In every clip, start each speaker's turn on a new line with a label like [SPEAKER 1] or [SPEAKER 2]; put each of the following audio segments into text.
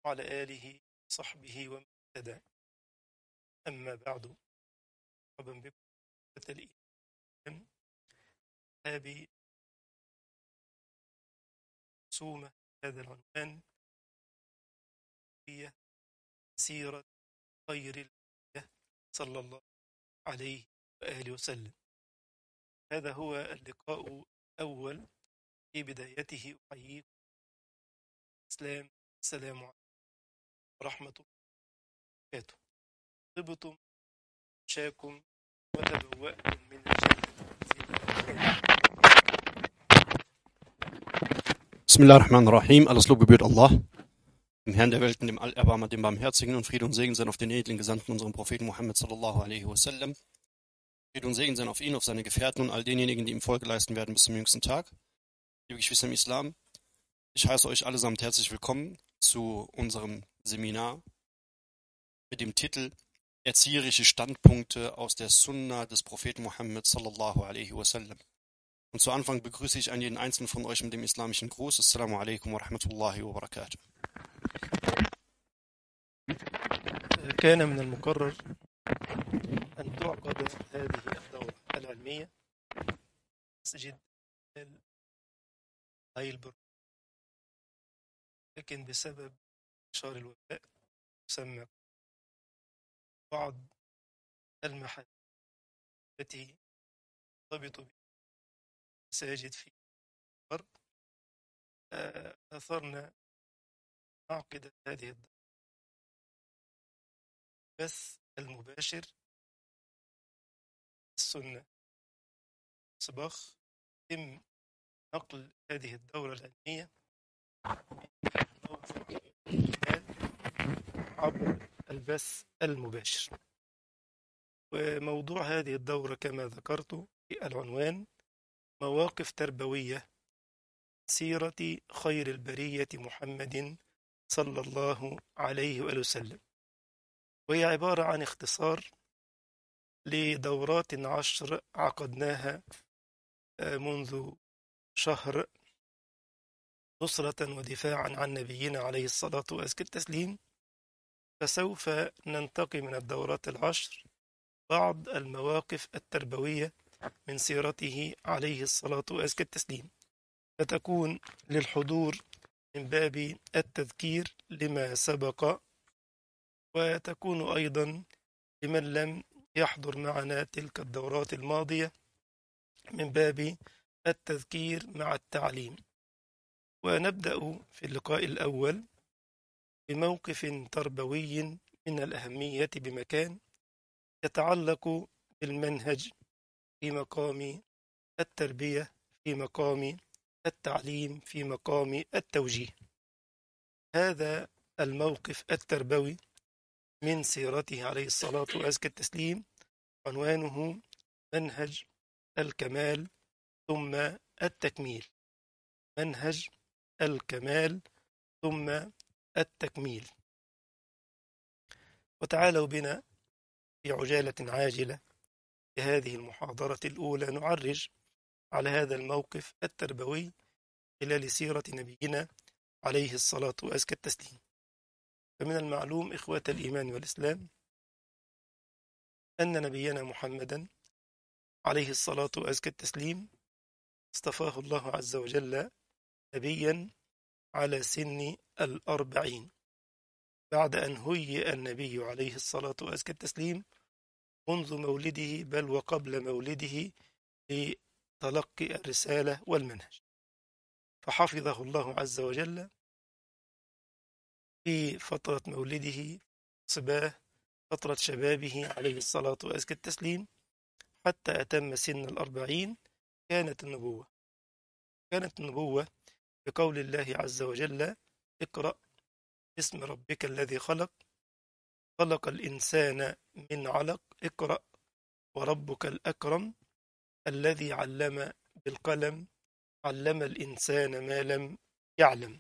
[SPEAKER 1] وعلى آله وصحبه ومن اهتدى. أما بعد، مرحبا بكم في الإيمان. هذه مرسومة. هذا العنوان هي سيرة خير البرية صلى الله عليه وآله وسلم. هذا هو اللقاء الأول. في بدايته أحييكم الإسلام. السلام عليكم ورحمة الله وبركاته. طبتم شاكم وتبوأتم من الجنة.
[SPEAKER 2] Bismillah ar-Rahman ar-Rahim. Alles Lob gebührt Allah, dem Herrn der Welten, dem Allerbarmer, dem Barmherzigen, und Friede und Segen sein auf den edlen Gesandten, unserem Propheten Muhammad sallallahu alaihi wasallam. Friede und Segen sein auf ihn, auf seine Gefährten und all denjenigen, die ihm Folge leisten werden bis zum jüngsten Tag. Liebe Geschwister im Islam, ich heiße euch allesamt herzlich willkommen zu unserem Seminar mit dem Titel Erzieherische Standpunkte aus der Sunna des Propheten Muhammad sallallahu alaihi wasallam. Und zu Anfang begrüße ich jeden einzelnen von euch mit dem islamischen Gruß. Assalamu alaikum wa rahmatullahi wa barakatuh.
[SPEAKER 1] كان من المقرر أن تعقد هذه الدورة العلمية مسجد هايلبرغ، لكن بسبب انتشار الوباء تسمى بعض المحال التي ترتبط بالمساجد في الغرب. أثرنا عقد هذه الدورة البث المباشر السنة صباح. يتم نقل هذه الدورة العلمية عبر البث المباشر. وموضوع هذه الدورة كما ذكرت في العنوان مواقف تربوية سيرة خير البرية محمد صلى الله عليه وآله وسلم، وهي عبارة عن اختصار لدورات 10 عقدناها منذ شهر نصرة ودفاعا عن نبينا عليه الصلاة وأزكى التسليم. فسوف ننتقي من الدورات 10 بعض المواقف التربوية من سيرته عليه الصلاة وأزكى التسليم، فتكون للحضور من باب التذكير لما سبق، وتكون أيضا لمن لم يحضر معنا تلك الدورات الماضية من باب التذكير مع التعليم. ونبدأ في اللقاء الأول بموقف تربوي من الأهمية بمكان يتعلق بالمنهج في مقام التربية، في مقام التعليم، في مقام التوجيه. هذا الموقف التربوي من سيرته عليه الصلاة وأزكى التسليم عنوانه منهج الكمال ثم التكميل. منهج الكمال ثم التكميل. وتعالوا بنا في عجالة عاجلة في هذه المحاضرة الأولى نعرج على هذا الموقف التربوي خلال سيرة نبينا عليه الصلاة وأزكى التسليم. فمن المعلوم إخوة الإيمان والإسلام أن نبينا محمدا عليه الصلاة وأزكى التسليم اصطفاه الله عز وجل نبيا على سن 40، بعد أن هيئ النبي عليه الصلاة وأزكى التسليم منذ مولده، بل وقبل مولده، لتلقي الرسالة والمنهج. فحفظه الله عز وجل في فترة مولده، صباه، فترة شبابه عليه الصلاة وأزكى التسليم، حتى أتم سن 40. كانت النبوة بقول الله عز وجل: اقرأ باسم ربك الذي خلق، خلق الإنسان من علق، اقرأ وربك الأكرم الذي علم بالقلم، علم الإنسان ما لم يعلم.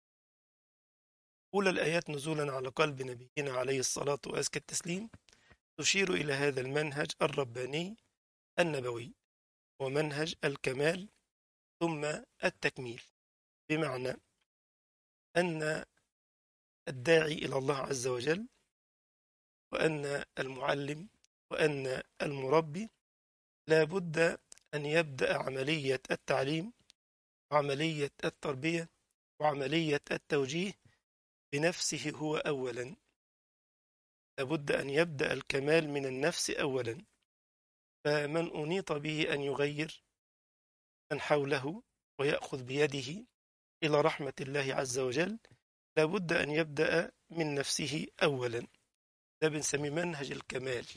[SPEAKER 1] أولى الآيات نزولا على قلب نبينا عليه الصلاة وأزكى التسليم تشير إلى هذا المنهج الرباني النبوي، ومنهج الكمال ثم التكميل، بمعنى أن الداعي إلى الله عز وجل، وأن المعلم وأن المربي لا بد أن يبدأ عملية التعليم وعملية التربية وعملية التوجيه بنفسه هو أولا. لابد أن يبدأ الكمال من النفس أولا. فمن أنيط به أن يغير من حوله ويأخذ بيده إلى رحمة الله عز وجل، لابد أن يبدأ من نفسه أولا. ده بنسميه منهج الكمال.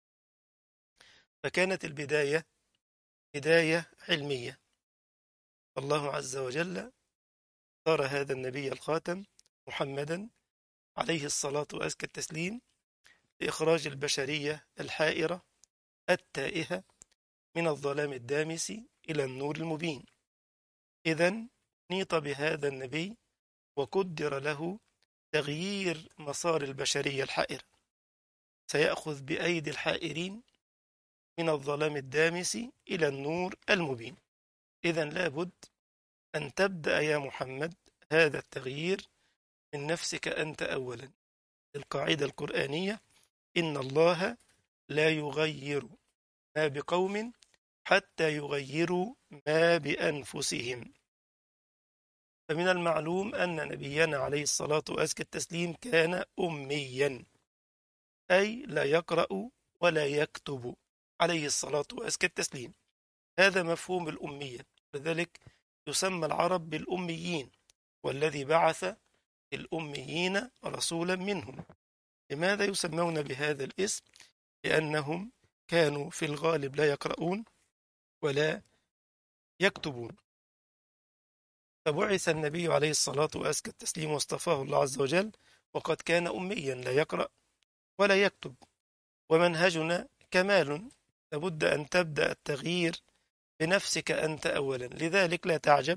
[SPEAKER 1] فكانت البداية بداية علمية. الله عز وجل اختار هذا النبي الخاتم محمدا عليه الصلاة وأزكى التسليم لإخراج البشرية الحائرة التائهة من الظلام الدامس إلى النور المبين. إذن نيط بهذا النبي وقدر له تغيير مسار البشرية الحائرة، سيأخذ بأيدي الحائرين من الظلام الدامس إلى النور المبين. إذن لابد أن تبدأ يا محمد هذا التغيير من نفسك أنت أولا. القاعدة القرآنية: إن الله لا يغير ما بقوم حتى يغيروا ما بأنفسهم. فمن المعلوم أن نبينا عليه الصلاة وأزكى التسليم كان أميا، أي لا يقرأ ولا يكتب عليه الصلاة وأزكى التسليم. هذا مفهوم الأمية، لذلك يسمى العرب بالأميين، والذي بعث الأميين رسولا منهم. لماذا يسمون بهذا الاسم؟ لأنهم كانوا في الغالب لا يقرؤون ولا يكتبون. فبعث النبي عليه الصلاة وأزكى التسليم واصطفاه الله عز وجل وقد كان أميا لا يقرأ ولا يكتب. ومنهجنا كمال، لابد أن تبدأ التغيير بنفسك أنت أولا. لذلك لا تعجب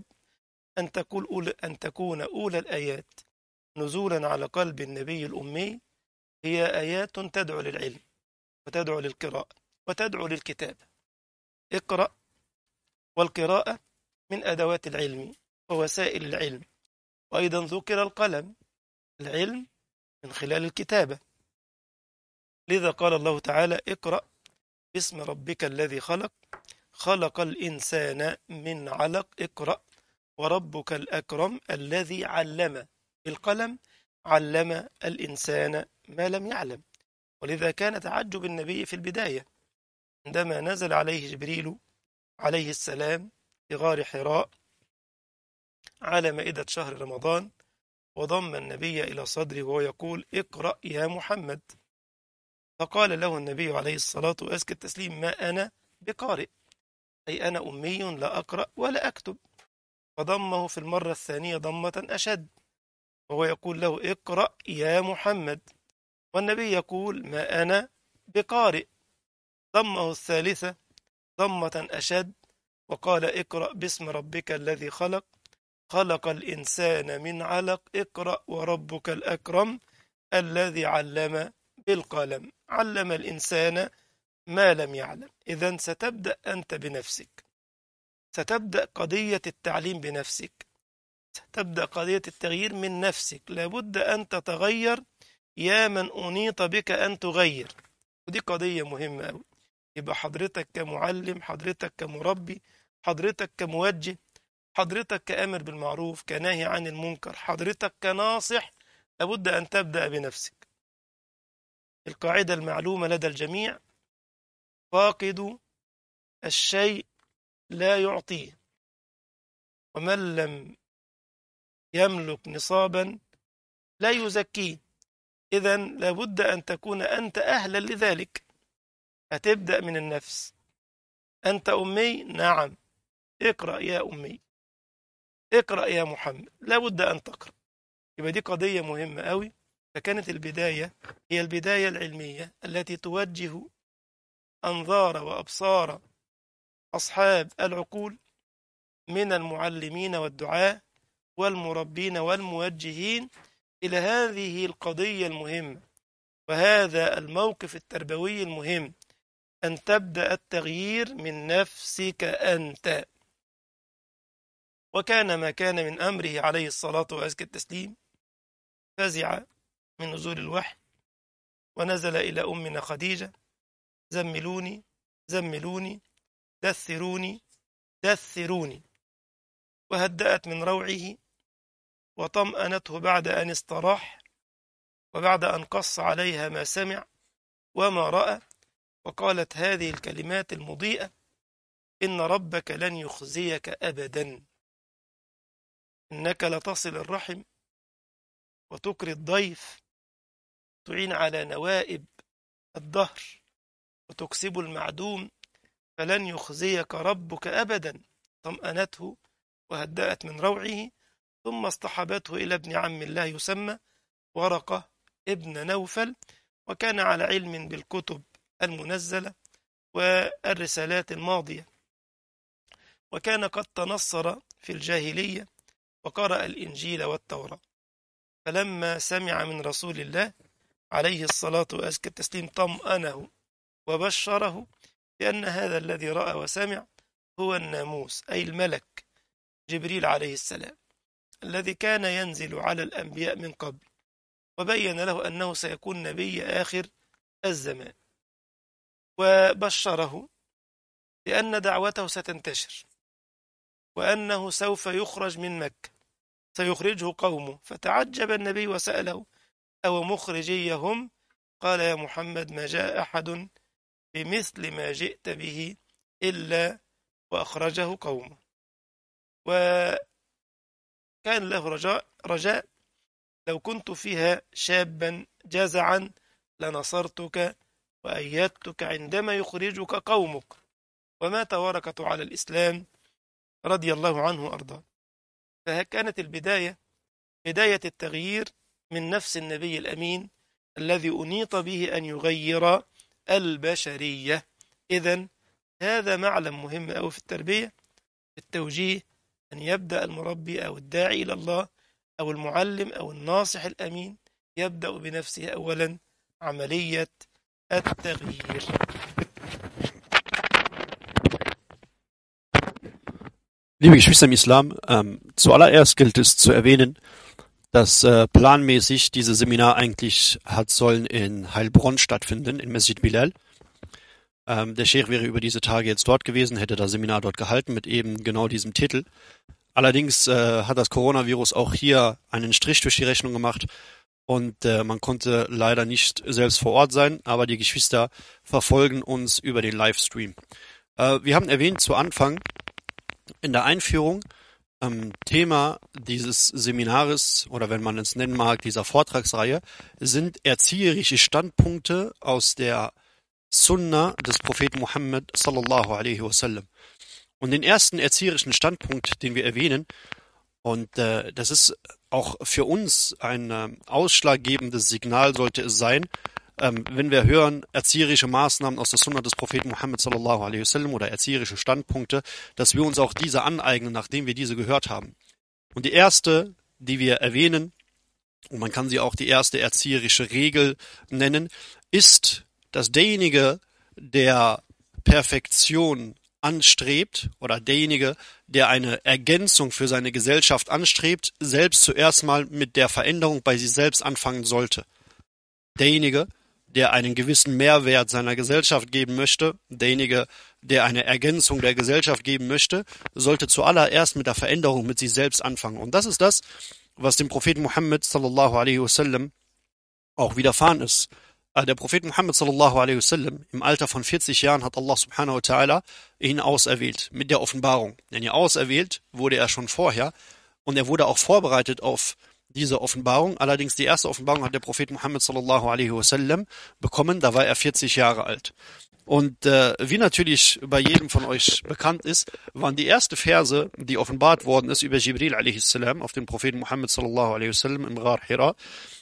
[SPEAKER 1] أن تكون أولى الآيات نزولا على قلب النبي الأمي هي آيات تدعو للعلم وتدعو للقراءة وتدعو للكتابة. اقرأ، والقراءة من أدوات العلم ووسائل العلم. وأيضا ذكر القلم، العلم من خلال الكتابة. لذا قال الله تعالى: اقرأ باسم ربك الذي خلق، خلق الإنسان من علق. اقرأ وربك الأكرم الذي علم بالقلم، علم الإنسان ما لم يعلم. ولذا كان تعجب النبي في البداية عندما نزل عليه جبريل عليه السلام في غار حراء على مائدة شهر رمضان، وضم النبي إلى صدره وهو يقول: اقرأ يا محمد. فقال له النبي عليه الصلاة وأزكى التسليم: ما أنا بقارئ، أي أنا أمي لا أقرأ ولا أكتب. فضمه في المرة الثانية ضمة أشد وهو يقول له: اقرأ يا محمد. والنبي يقول: ما أنا بقارئ. ضمه الثالثة ضمة أشد وقال: اقرأ باسم ربك الذي خلق، خلق الإنسان من علق. اقرأ وربك الأكرم الذي علم بالقلم، علم الإنسان ما لم يعلم. إذن ستبدأ أنت بنفسك، ستبدأ قضية التعليم بنفسك، ستبدأ قضية التغيير من نفسك. لابد أن تتغير يا من أنيط بك أن تغير. ودي قضية مهمة أوي. يبقى حضرتك كمعلم، حضرتك كمربي، حضرتك كموجه، حضرتك كأمر بالمعروف كناهي عن المنكر، حضرتك كناصح، لابد أن تبدأ بنفسك. القاعدة المعلومة لدى الجميع: فاقد الشيء لا يعطيه، ومن لم يملك نصابا لا يزكيه. إذن لابد أن تكون أنت أهلا لذلك. هتبدأ من النفس. أنت أمي؟ نعم، اقرأ يا أمي، اقرأ يا محمد. لابد أن تقرأ. يبقى دي قضية مهمة أوي. فكانت البداية هي البداية العلمية التي توجه أنظار وأبصار أصحاب العقول من المعلمين والدعاة والمربين والموجهين إلى هذه القضية المهمة وهذا الموقف التربوي المهم، أن تبدأ التغيير من نفسك أنت. وكان ما كان من أمره عليه الصلاة وأزكى التسليم فزع من نزول الوحي ونزل إلى أمنا خديجة: زملوني زملوني، دثروني دثروني. وهدأت من روعه وطمأنته بعد أن استراح وبعد أن قص عليها ما سمع وما رأى، وقالت هذه الكلمات المضيئة: إن ربك لن يخزيك أبدا، إنك لتصل الرحم وتكري الضيف، تعين على نوائب الدهر وتكسب المعدوم، فلن يخزيك ربك أبدا. طمأنته وهدأت من روعه، ثم اصطحبته إلى ابن عم الله يسمى ورقة ابن نوفل، وكان على علم بالكتب المنزلة والرسالات الماضية، وكان قد تنصر في الجاهلية وقرأ الإنجيل والتوراة. فلما سمع من رسول الله عليه الصلاة وأزكى التسليم طمأنه وبشره بأن هذا الذي رأى وسمع هو الناموس، أي الملك جبريل عليه السلام الذي كان ينزل على الأنبياء من قبل، وبين له أنه سيكون نبي آخر الزمان، وبشره بأن دعوته ستنتشر وأنه سوف يخرج من مكة، سيخرجه قومه. فتعجب النبي وسأله: أو مخرجيهم؟ قال: يا محمد، ما جاء أحد بمثل ما جئت به إلا وأخرجه قومه. وكان له رجاء: لو كنت فيها شابا جزعا لنصرتك وأيدتك عندما يخرجك قومك. ومات ورقة على الإسلام رضي الله عنه وأرضاه. فكانت البداية بداية التغيير من نفس النبي الأمين الذي أنيط به أن يغير البشرية. إذن هذا معلم مهم أوي في التربية، في التوجيه، أن يبدأ المربي أو الداعي إلى الله أو المعلم أو الناصح الأمين يبدأ بنفسه أولا عملية التغيير.
[SPEAKER 2] Liebe Geschwister im Islam, zuallererst gilt es zu erwähnen, dass planmäßig dieses Seminar eigentlich hat sollen in Heilbronn stattfinden, in Masjid Bilal. Der Sheikh wäre über diese Tage jetzt dort gewesen, hätte das Seminar dort gehalten mit eben genau diesem Titel. Allerdings hat das Coronavirus auch hier einen Strich durch die Rechnung gemacht und man konnte leider nicht selbst vor Ort sein, aber die Geschwister verfolgen uns über den Livestream. Wir haben erwähnt zu Anfang in der Einführung, Thema dieses Seminares oder wenn man es nennen mag, dieser Vortragsreihe, sind erzieherische Standpunkte aus der Sunna des Propheten Muhammad sallallahu alaihi wasallam. Und den ersten erzieherischen Standpunkt, den wir erwähnen, und das ist auch für uns ein ausschlaggebendes Signal sollte es sein, wenn wir hören erzieherische Maßnahmen aus der Sunna des Propheten Muhammad sallallahu alaihi wasallam oder erzieherische Standpunkte, dass wir uns auch diese aneignen, nachdem wir diese gehört haben. Und die erste, die wir erwähnen, und man kann sie auch die erste erzieherische Regel nennen, ist, dass derjenige, der Perfektion anstrebt oder derjenige, der eine Ergänzung für seine Gesellschaft anstrebt, selbst zuerst mal mit der Veränderung bei sich selbst anfangen sollte. Derjenige, der einen gewissen Mehrwert seiner Gesellschaft geben möchte, derjenige, der eine Ergänzung der Gesellschaft geben möchte, sollte zuallererst mit der Veränderung mit sich selbst anfangen. Und das ist das, was dem Propheten Muhammad sallallahu alaihi wasallam auch widerfahren ist. Der Prophet Muhammad sallallahu alaihi wasallam im Alter von 40 Jahren hat Allah subhanahu wa ta'ala ihn auserwählt mit der Offenbarung. Denn auserwählt wurde er schon vorher und er wurde auch vorbereitet auf diese Offenbarung. Allerdings die erste Offenbarung hat der Prophet Muhammad sallallahu alaihi wasallam bekommen, da war er 40 Jahre alt. Und wie natürlich bei jedem von euch bekannt ist, waren die erste Verse, die offenbart worden ist über Jibril alaihi salam auf den Propheten Muhammad sallallahu alaihi wasallam im Ghar Hira,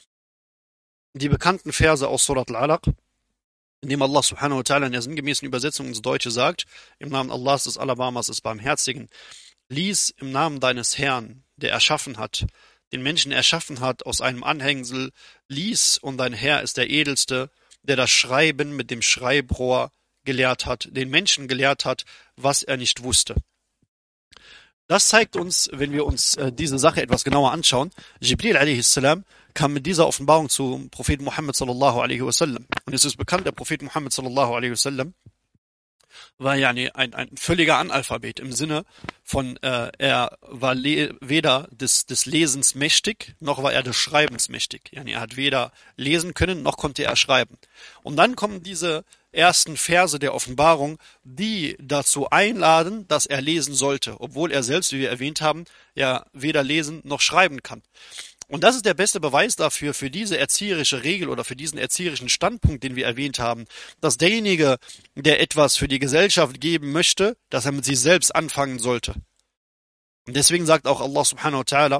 [SPEAKER 2] die bekannten Verse aus Surat Al-Alaq, in dem Allah subhanahu wa ta'ala in der sinngemäßen Übersetzung ins Deutsche sagt: Im Namen Allahs des Alabamas des Barmherzigen, lies im Namen deines Herrn, der erschaffen hat, den Menschen erschaffen hat aus einem Anhängsel, lies, und dein Herr ist der Edelste, der das Schreiben mit dem Schreibrohr gelehrt hat, den Menschen gelehrt hat, was er nicht wusste. Das zeigt uns, wenn wir uns diese Sache etwas genauer anschauen, Jibril a.s. kam mit dieser Offenbarung zum Propheten Muhammad sallallahu alaihi wasallam. Und es ist bekannt, der Prophet Muhammad sallallahu alaihi wasallam war ja ein völliger Analphabet im Sinne von, er war weder des Lesens mächtig, noch war er des Schreibens mächtig. Er hat weder lesen können, noch konnte er schreiben. Und dann kommen diese ersten Verse der Offenbarung, die dazu einladen, dass er lesen sollte, obwohl er selbst, wie wir erwähnt haben, ja weder lesen noch schreiben kann. Und das ist der beste Beweis dafür, für diese erzieherische Regel oder für diesen erzieherischen Standpunkt, den wir erwähnt haben, dass derjenige, der etwas für die Gesellschaft geben möchte, dass er mit sich selbst anfangen sollte. Und deswegen sagt auch Allah subhanahu wa ta'ala,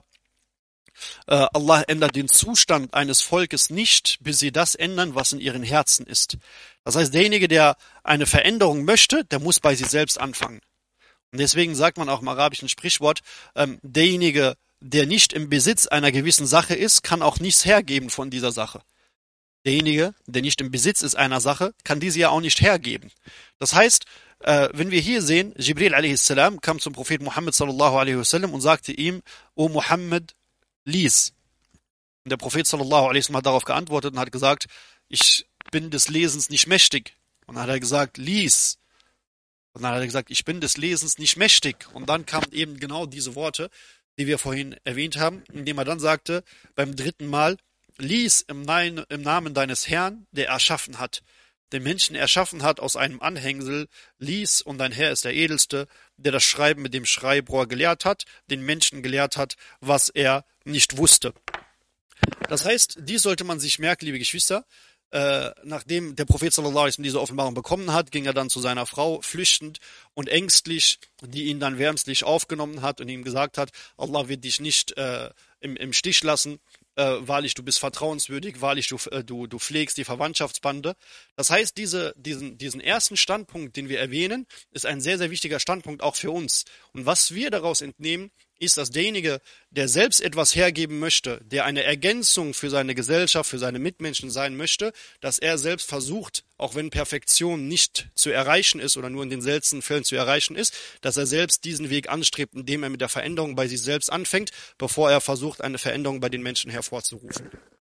[SPEAKER 2] Allah ändert den Zustand eines Volkes nicht, bis sie das ändern, was in ihren Herzen ist. Das heißt, derjenige, der eine Veränderung möchte, der muss bei sich selbst anfangen. Und deswegen sagt man auch im arabischen Sprichwort, derjenige, der nicht im Besitz einer gewissen Sache ist, kann auch nichts hergeben von dieser Sache. Derjenige, der nicht im Besitz ist einer Sache, kann diese ja auch nicht hergeben. Das heißt, wenn wir hier sehen, Jibril a.s. kam zum Propheten Muhammad sallallahu alaihi wasallam und sagte ihm, O Muhammad, lies. Und der Prophet sallallahu alaihi wasallam hat darauf geantwortet und hat gesagt, ich bin des Lesens nicht mächtig. Und dann hat er gesagt, lies. Und dann hat er gesagt, ich bin des Lesens nicht mächtig. Und dann kamen eben genau diese Worte, die wir vorhin erwähnt haben, indem er dann sagte, beim dritten Mal, lies im Namen deines Herrn, der erschaffen hat, den Menschen erschaffen hat aus einem Anhängsel, lies, und dein Herr ist der Edelste, der das Schreiben mit dem Schreibrohr gelehrt hat, den Menschen gelehrt hat, was er nicht wusste. Das heißt, dies sollte man sich merken, liebe Geschwister. Nachdem der Prophet sallallahu alaihi wasallam diese Offenbarung bekommen hat, ging er dann zu seiner Frau flüchtend und ängstlich, die ihn dann wärmstlich aufgenommen hat und ihm gesagt hat, Allah wird dich nicht im Stich lassen, wahrlich, du bist vertrauenswürdig, wahrlich, du pflegst die Verwandtschaftsbande. Das heißt, diesen ersten Standpunkt, den wir erwähnen, ist ein sehr, sehr wichtiger Standpunkt auch für uns. Und was wir daraus entnehmen, ist, dass derjenige, der selbst etwas hergeben möchte, der eine Ergänzung für seine Gesellschaft, für seine Mitmenschen sein möchte, dass er selbst versucht, auch wenn Perfektion nicht zu erreichen ist oder nur in den seltensten Fällen zu erreichen ist, dass er selbst diesen Weg anstrebt, indem er mit der Veränderung bei sich selbst anfängt, bevor er versucht, eine Veränderung bei den Menschen hervorzurufen.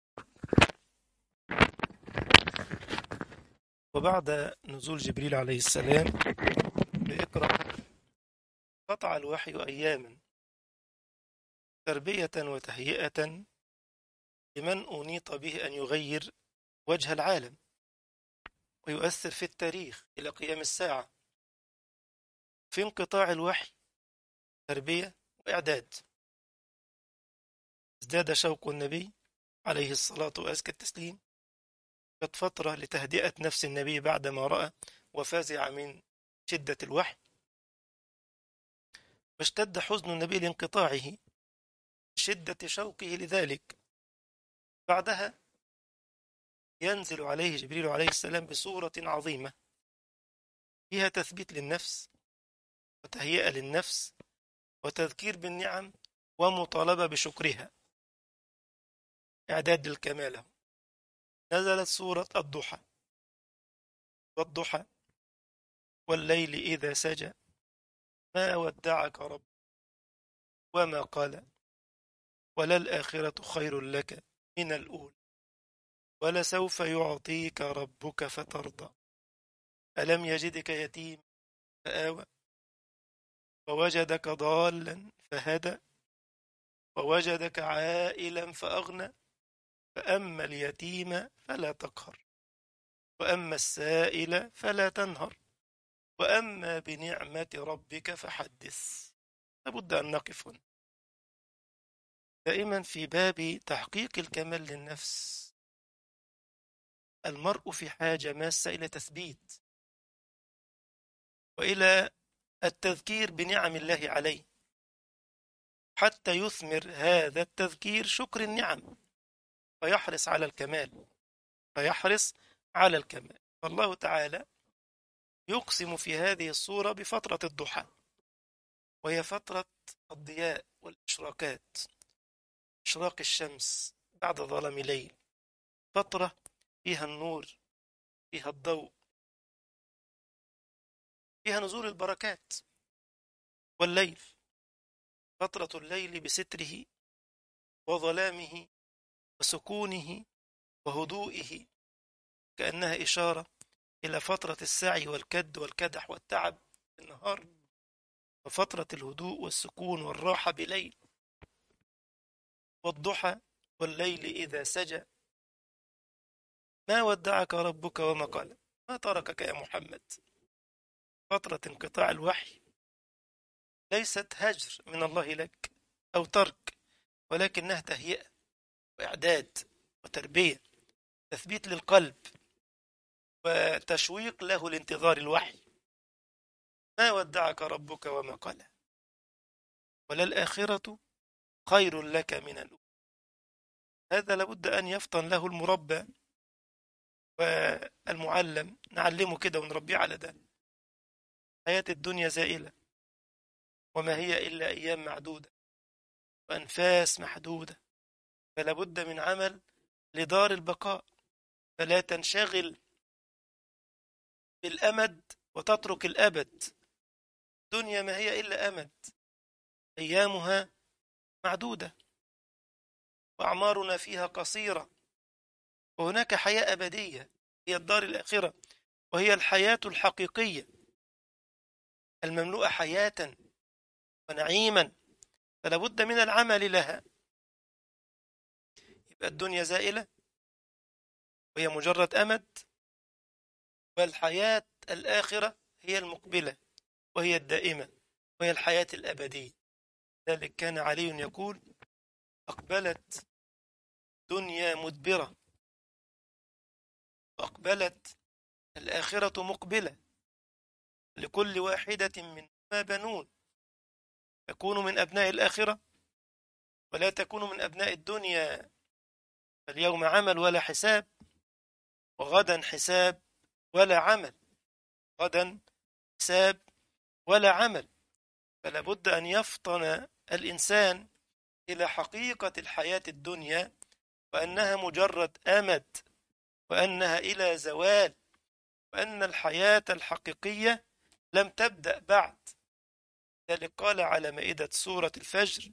[SPEAKER 1] وبعد نزول جبريل عليه السلام بإقرأ قطع الوحي أياما تربية وتهيئة لمن أنيط به أن يغير وجه العالم ويؤثر في التاريخ إلى قيام الساعة. في انقطاع الوحي تربية وإعداد. ازداد شوق النبي عليه الصلاة وأزكى التسليم. كانت فترة لتهدئة نفس النبي بعدما رأى وفزع من شدة الوحي، واشتد حزن النبي لانقطاعه، شدة شوقه لذلك. بعدها ينزل عليه جبريل عليه السلام بصورة عظيمة فيها تثبيت للنفس وتهيئة للنفس وتذكير بالنعم ومطالبة بشكرها، إعداد للكمال. نزلت سورة الضحى، والضحى والليل إذا سجى ما ودعك رب وما قلى وللآخرة خير لك من الأولى ولسوف يعطيك ربك فترضى ألم يجدك يتيم فآوى ووجدك ضالا فهدى ووجدك عائلا فأغنى فأما اليتيم فلا تقهر وأما السائل فلا تنهر وأما بنعمة ربك فحدث. لابد أن نقف هنا دائما في باب تحقيق الكمال للنفس. المرء في حاجة ماسة إلى تثبيت وإلى التذكير بنعم الله عليه حتى يثمر هذا التذكير شكر النعم فيحرص على الكمال، فيحرص على الكمال. فالله تعالى يقسم في هذه الصورة بفترة الضحى، وهي فترة الضياء والإشراقات، إشراق الشمس بعد ظلام ليل، فترة فيها النور، فيها الضوء، فيها نزول البركات. والليل فترة الليل بستره وظلامه وسكونه وهدوئه، كأنها إشارة إلى فترة السعي والكد والكدح والتعب في النهار، وفترة الهدوء والسكون والراحة بليل، والضحى والليل إذا سجى. ما ودعك ربك وما قلى، ما تركك يا محمد. فترة انقطاع الوحي ليست هجر من الله لك أو ترك، ولكنها تهيئة وإعداد وتربية، تثبيت للقلب وتشويق له لانتظار الوحي. ما ودعك ربك وما قلى، وللآخرة خير لك من الأولى. هذا لابد أن يفطن له المربى والمعلم، نعلمه كده ونربيه على ده. حياة الدنيا زائلة، وما هي إلا أيام معدودة وأنفاس محدودة، فلا بد من عمل لدار البقاء. فلا تنشغل بالأمد وتترك الأبد. الدنيا ما هي إلا أمد، أيامها معدودة، وأعمارنا فيها قصيرة، وهناك حياة أبدية هي الدار الآخرة، وهي الحياة الحقيقية المملوءة حياة ونعيما، فلا بد من العمل لها. يبقى الدنيا زائلة وهي مجرد أمد، والحياة الآخرة هي المقبلة وهي الدائمة وهي الحياة الأبدية. ذلك كان علي يقول: أقبلت دنيا مدبرة، وأقبلت الآخرة مقبلة، لكل واحدة منهما بنون، تكون من أبناء الآخرة ولا تكون من أبناء الدنيا. فاليوم عمل ولا حساب، وغدا حساب ولا عمل. غدا حساب ولا عمل. فلا بد أن يفطن الإنسان إلى حقيقة الحياة الدنيا، وأنها مجرد أمد، وأنها إلى زوال، وأن الحياة الحقيقية لم تبدأ بعد. ذلك قال على مائدة سورة الفجر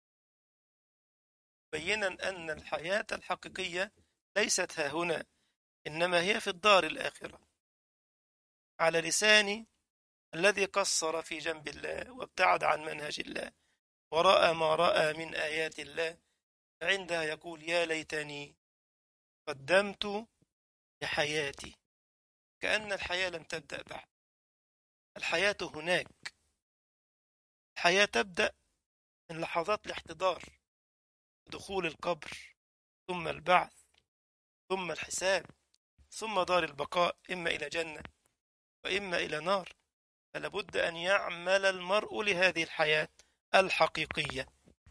[SPEAKER 1] بينا أن الحياة الحقيقية ليست هاهنا، إنما هي في الدار الآخرة، على لسان الذي قصر في جنب الله وابتعد عن منهج الله ورأى ما رأى من آيات الله، فعندها يقول: يا ليتني قدمت لحياتي. كأن الحياة لم تبدأ بعد. الحياة هناك. الحياة تبدأ من لحظات الاحتضار، دخول القبر، ثم البعث، ثم الحساب، ثم دار البقاء، إما إلى جنة وإما إلى نار. فلا بد أن يعمل المرء لهذه الحياة الحقيقية.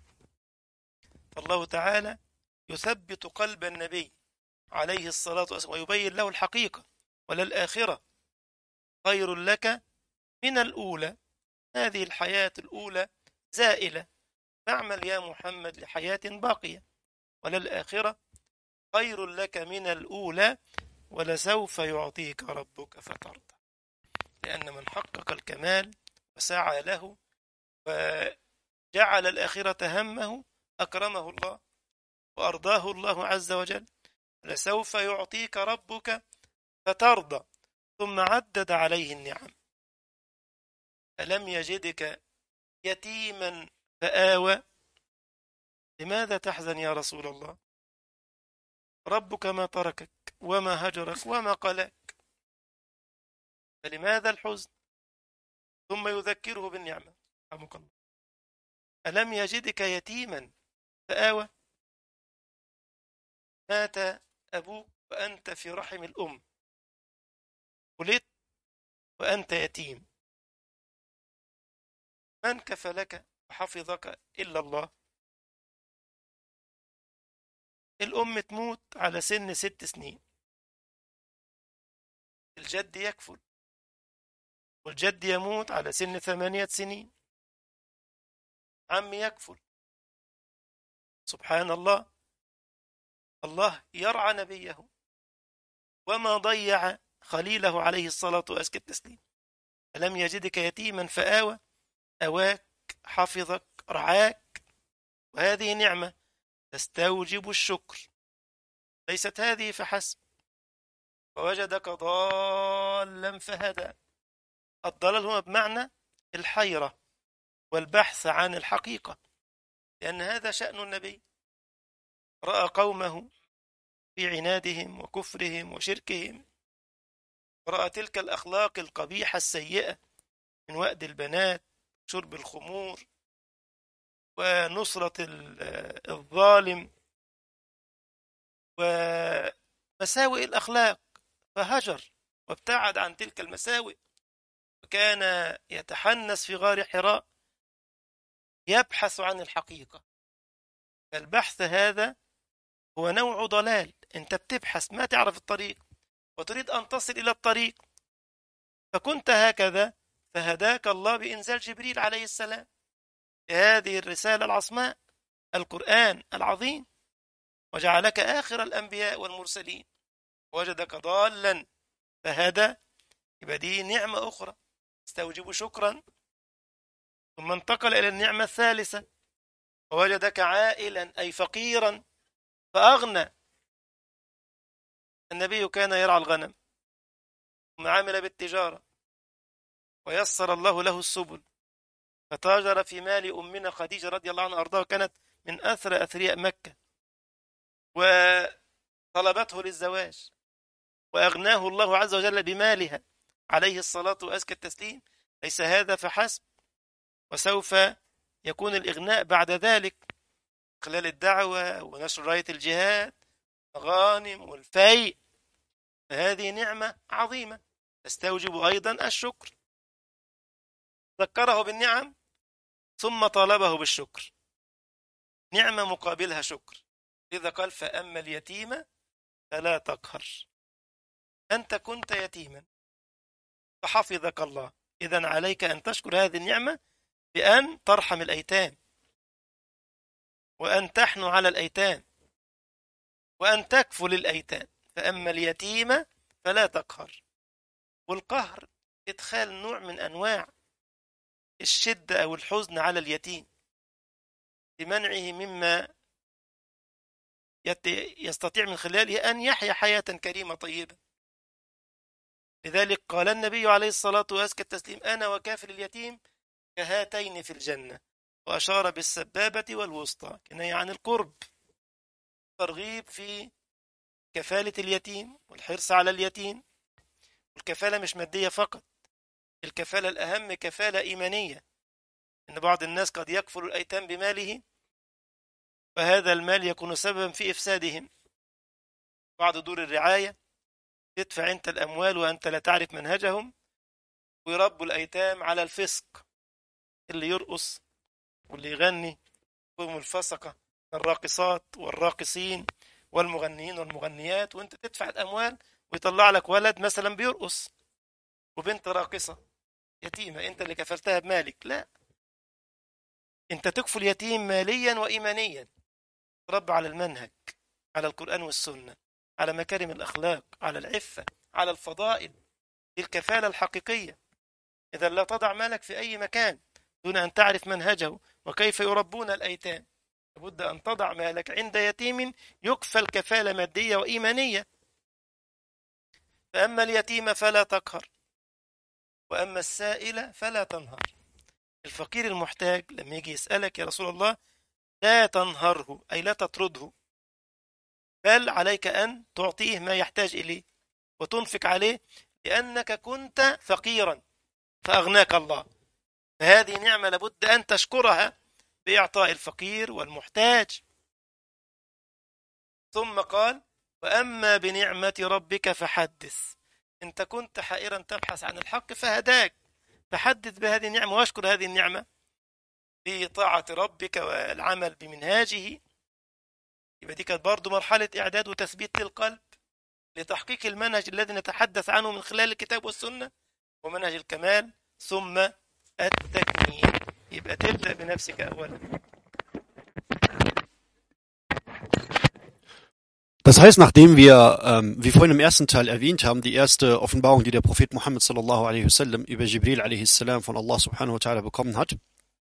[SPEAKER 1] فالله تعالى يثبت قلب النبي عليه الصلاة والسلام ويبين له الحقيقة: وللآخرة خير لك من الأولى. هذه الحياة الأولى زائلة، فاعمل يا محمد لحياة باقية. وللآخرة خير لك من الأولى، ولسوف يعطيك ربك فترضى. لأن من حقق الكمال وسعى له وجعل الآخرة همه أكرمه الله وأرضاه الله عز وجل. لسوف يعطيك ربك فترضى. ثم عدد عليه النعم: ألم يجدك يتيما فآوى. لماذا تحزن يا رسول الله؟ ربك ما تركك وما هجرك وما قلاك، فلماذا الحزن؟ ثم يذكره بالنعمة: رحمك الله، ألم يجدك يتيما فآوى. مات أبوك وأنت في رحم الأم، ولدت وأنت يتيم، من كفلك وحفظك إلا الله؟ الأم تموت على سن 6 سنين، الجد يكفل، والجد يموت على سن 8 سنين، عم يكفل. سبحان الله. الله يرعى نبيه وما ضيع خليله عليه الصلاة وأزكى التسليم. ألم يجدك يتيما فآوى، أواك، حفظك، رعاك. وهذه نعمة تستوجب الشكر. ليست هذه فحسب. ووجدك ضالا فهدى. الضلال هو بمعنى الحيرة والبحث عن الحقيقة، لأن هذا شأن النبي. رأى قومه في عنادهم وكفرهم وشركهم، ورأى تلك الأخلاق القبيحة السيئة من وأد البنات، شرب الخمور، ونصرة الظالم، ومساوئ الأخلاق، فهجر وابتعد عن تلك المساوئ، وكان يتحنس في غار حراء يبحث عن الحقيقة. فالبحث هذا هو نوع ضلال. أنت بتبحث ما تعرف الطريق وتريد أن تصل إلى الطريق، فكنت هكذا فهداك الله بإنزال جبريل عليه السلام بهذه الرسالة العصماء، القرآن العظيم، وجعلك آخر الأنبياء والمرسلين. وجدك ضالا فهدى، يبقى دي نعمة أخرى تستوجب شكرا. ثم انتقل إلى النعمة الثالثة، ووجدك عائلا أي فقيرا فأغنى. النبي كان يرعى الغنم ثم عمل بالتجارة، ويسر الله له السبل، فتاجر في مال أمنا خديجة رضي الله عنها وأرضاها، كانت من أثرى أثرياء مكة، وطلبته للزواج، وأغناه الله عز وجل بمالها عليه الصلاة وأزكى التسليم. ليس هذا فحسب، وسوف يكون الإغناء بعد ذلك خلال الدعوة ونشر راية الجهاد، الغانم والفيء. فهذه نعمة عظيمة تستوجب أيضا الشكر. ذكره بالنعم ثم طالبه بالشكر، نعمة مقابلها شكر. إذا قال فأما اليتيم فلا تقهر. أنت كنت يتيما فحفظك الله، إذن عليك أن تشكر هذه النعمة بأن ترحم الأيتام، وأن تحنو على الأيتام، وأن تكفل الأيتام. فأما اليتيم فلا تقهر. والقهر إدخال نوع من أنواع الشدة أو الحزن على اليتيم بمنعه مما يستطيع من خلاله أن يحيا حياة كريمة طيبة. لذلك قال النبي عليه الصلاة وأزكى التسليم: أنا وكافل اليتيم كهاتين في الجنة، وأشار بالسبابة والوسطى، كناية عن القرب، ترغيب في كفالة اليتيم والحرص على اليتيم. والكفالة مش مادية فقط، الكفالة الأهم كفالة إيمانية، إن بعض الناس قد يكفل الأيتام بماله، فهذا المال يكون سببا في إفسادهم. بعض دور الرعاية تدفع أنت الأموال وأنت لا تعرف منهجهم، ويربوا الأيتام على الفسق، اللي يرقص واللي يغني، هم الفسقة، الراقصات والراقصين والمغنيين والمغنيات، وانت تدفع الأموال ويطلع لك ولد مثلا بيرقص وبنت راقصة يتيمة انت اللي كفلتها بمالك. لا، انت تكفل يتيم ماليا وإيمانيا، رب على المنهج، على القرآن والسنة، على مكارم الأخلاق، على العفة، على الفضائل. دي الكفالة الحقيقية. إذا لا تضع مالك في أي مكان دون أن تعرف منهجه وكيف يربون الأيتام. لابد أن تضع مالك عند يتيم يكفل كفالة مادية وإيمانية. فأما اليتيم فلا تقهر، وأما السائل فلا تنهر. الفقير المحتاج لما يجي يسألك: يا رسول الله، لا تنهره، أي لا تطرده، بل عليك أن تعطيه ما يحتاج إليه وتنفق عليه، لأنك كنت فقيرا فأغناك الله. فهذه نعمة لابد أن تشكرها بإعطاء الفقير والمحتاج. ثم قال: وأما بنعمة ربك فحدث. أنت كنت حائرا تبحث عن الحق فهداك، فحدث بهذه النعمة واشكر هذه النعمة بطاعة ربك والعمل بمنهاجه. يبقى دي كانت برضه مرحلة إعداد وتثبيت للقلب لتحقيق المنهج الذي نتحدث عنه من خلال الكتاب والسنة، ومنهج الكمال. ثم التكميل، يبقى تبدأ بنفسك أولا.
[SPEAKER 2] Das heißt, nachdem wir, wie vorhin im ersten Teil erwähnt haben, die erste Offenbarung, die der Prophet Muhammad sallallahu alaihi wasallam über Jibril alaihi salam von Allah subhanahu wa ta'ala bekommen hat,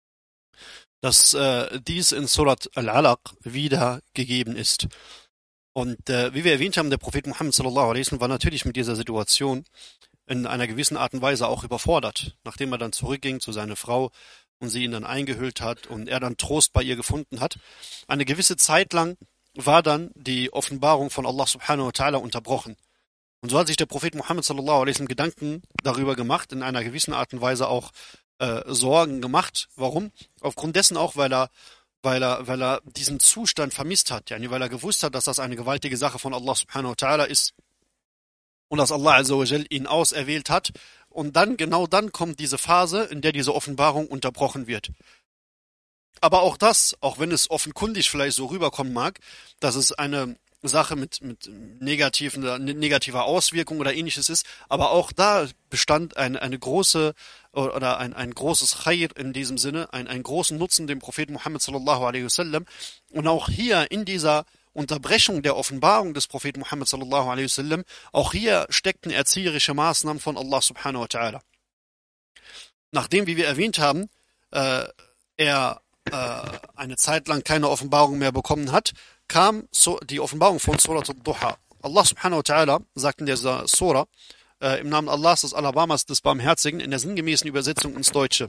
[SPEAKER 2] dass dies in Surat Al-Alaq wiedergegeben ist. Und wie wir erwähnt haben, der Prophet Muhammad sallallahu alaihi wasallam war natürlich mit dieser Situation in einer gewissen Art und Weise auch überfordert, nachdem er dann zurückging zu seiner Frau und sie ihn dann eingehüllt hat und er dann Trost bei ihr gefunden hat. Eine gewisse Zeit lang war dann die Offenbarung von Allah subhanahu wa ta'ala unterbrochen. Und so hat sich der Prophet Muhammad sallallahu alaihi wasallam Gedanken darüber gemacht, in einer gewissen Art und Weise auch Sorgen gemacht. Warum? Aufgrund dessen auch, weil er diesen Zustand vermisst hat, yani weil er gewusst hat, dass das eine gewaltige Sache von Allah subhanahu wa ta'ala ist und dass Allah azza wa jal ihn auserwählt hat. Und dann, genau dann kommt diese Phase, in der diese Offenbarung unterbrochen wird. Aber auch das, auch wenn es offenkundig vielleicht so rüberkommen mag, dass es eine Sache mit negativer Auswirkung oder ähnliches ist, aber auch da bestand eine große oder ein großes Khair in diesem Sinne, einen großen Nutzen dem Propheten Muhammad sallallahu alaihi wasallam. Und auch hier in dieser Unterbrechung der Offenbarung des Propheten Muhammad sallallahu alaihi wasallam, auch hier steckten erzieherische Maßnahmen von Allah subhanahu wa ta'ala. Nachdem, wie wir erwähnt haben, er eine Zeit lang keine Offenbarung mehr bekommen hat, kam die Offenbarung von Surat al-Duha. Allah subhanahu wa ta'ala sagt in dieser Surah, im Namen Allahs, des Alabamas, des Barmherzigen, in der sinngemäßen Übersetzung ins Deutsche.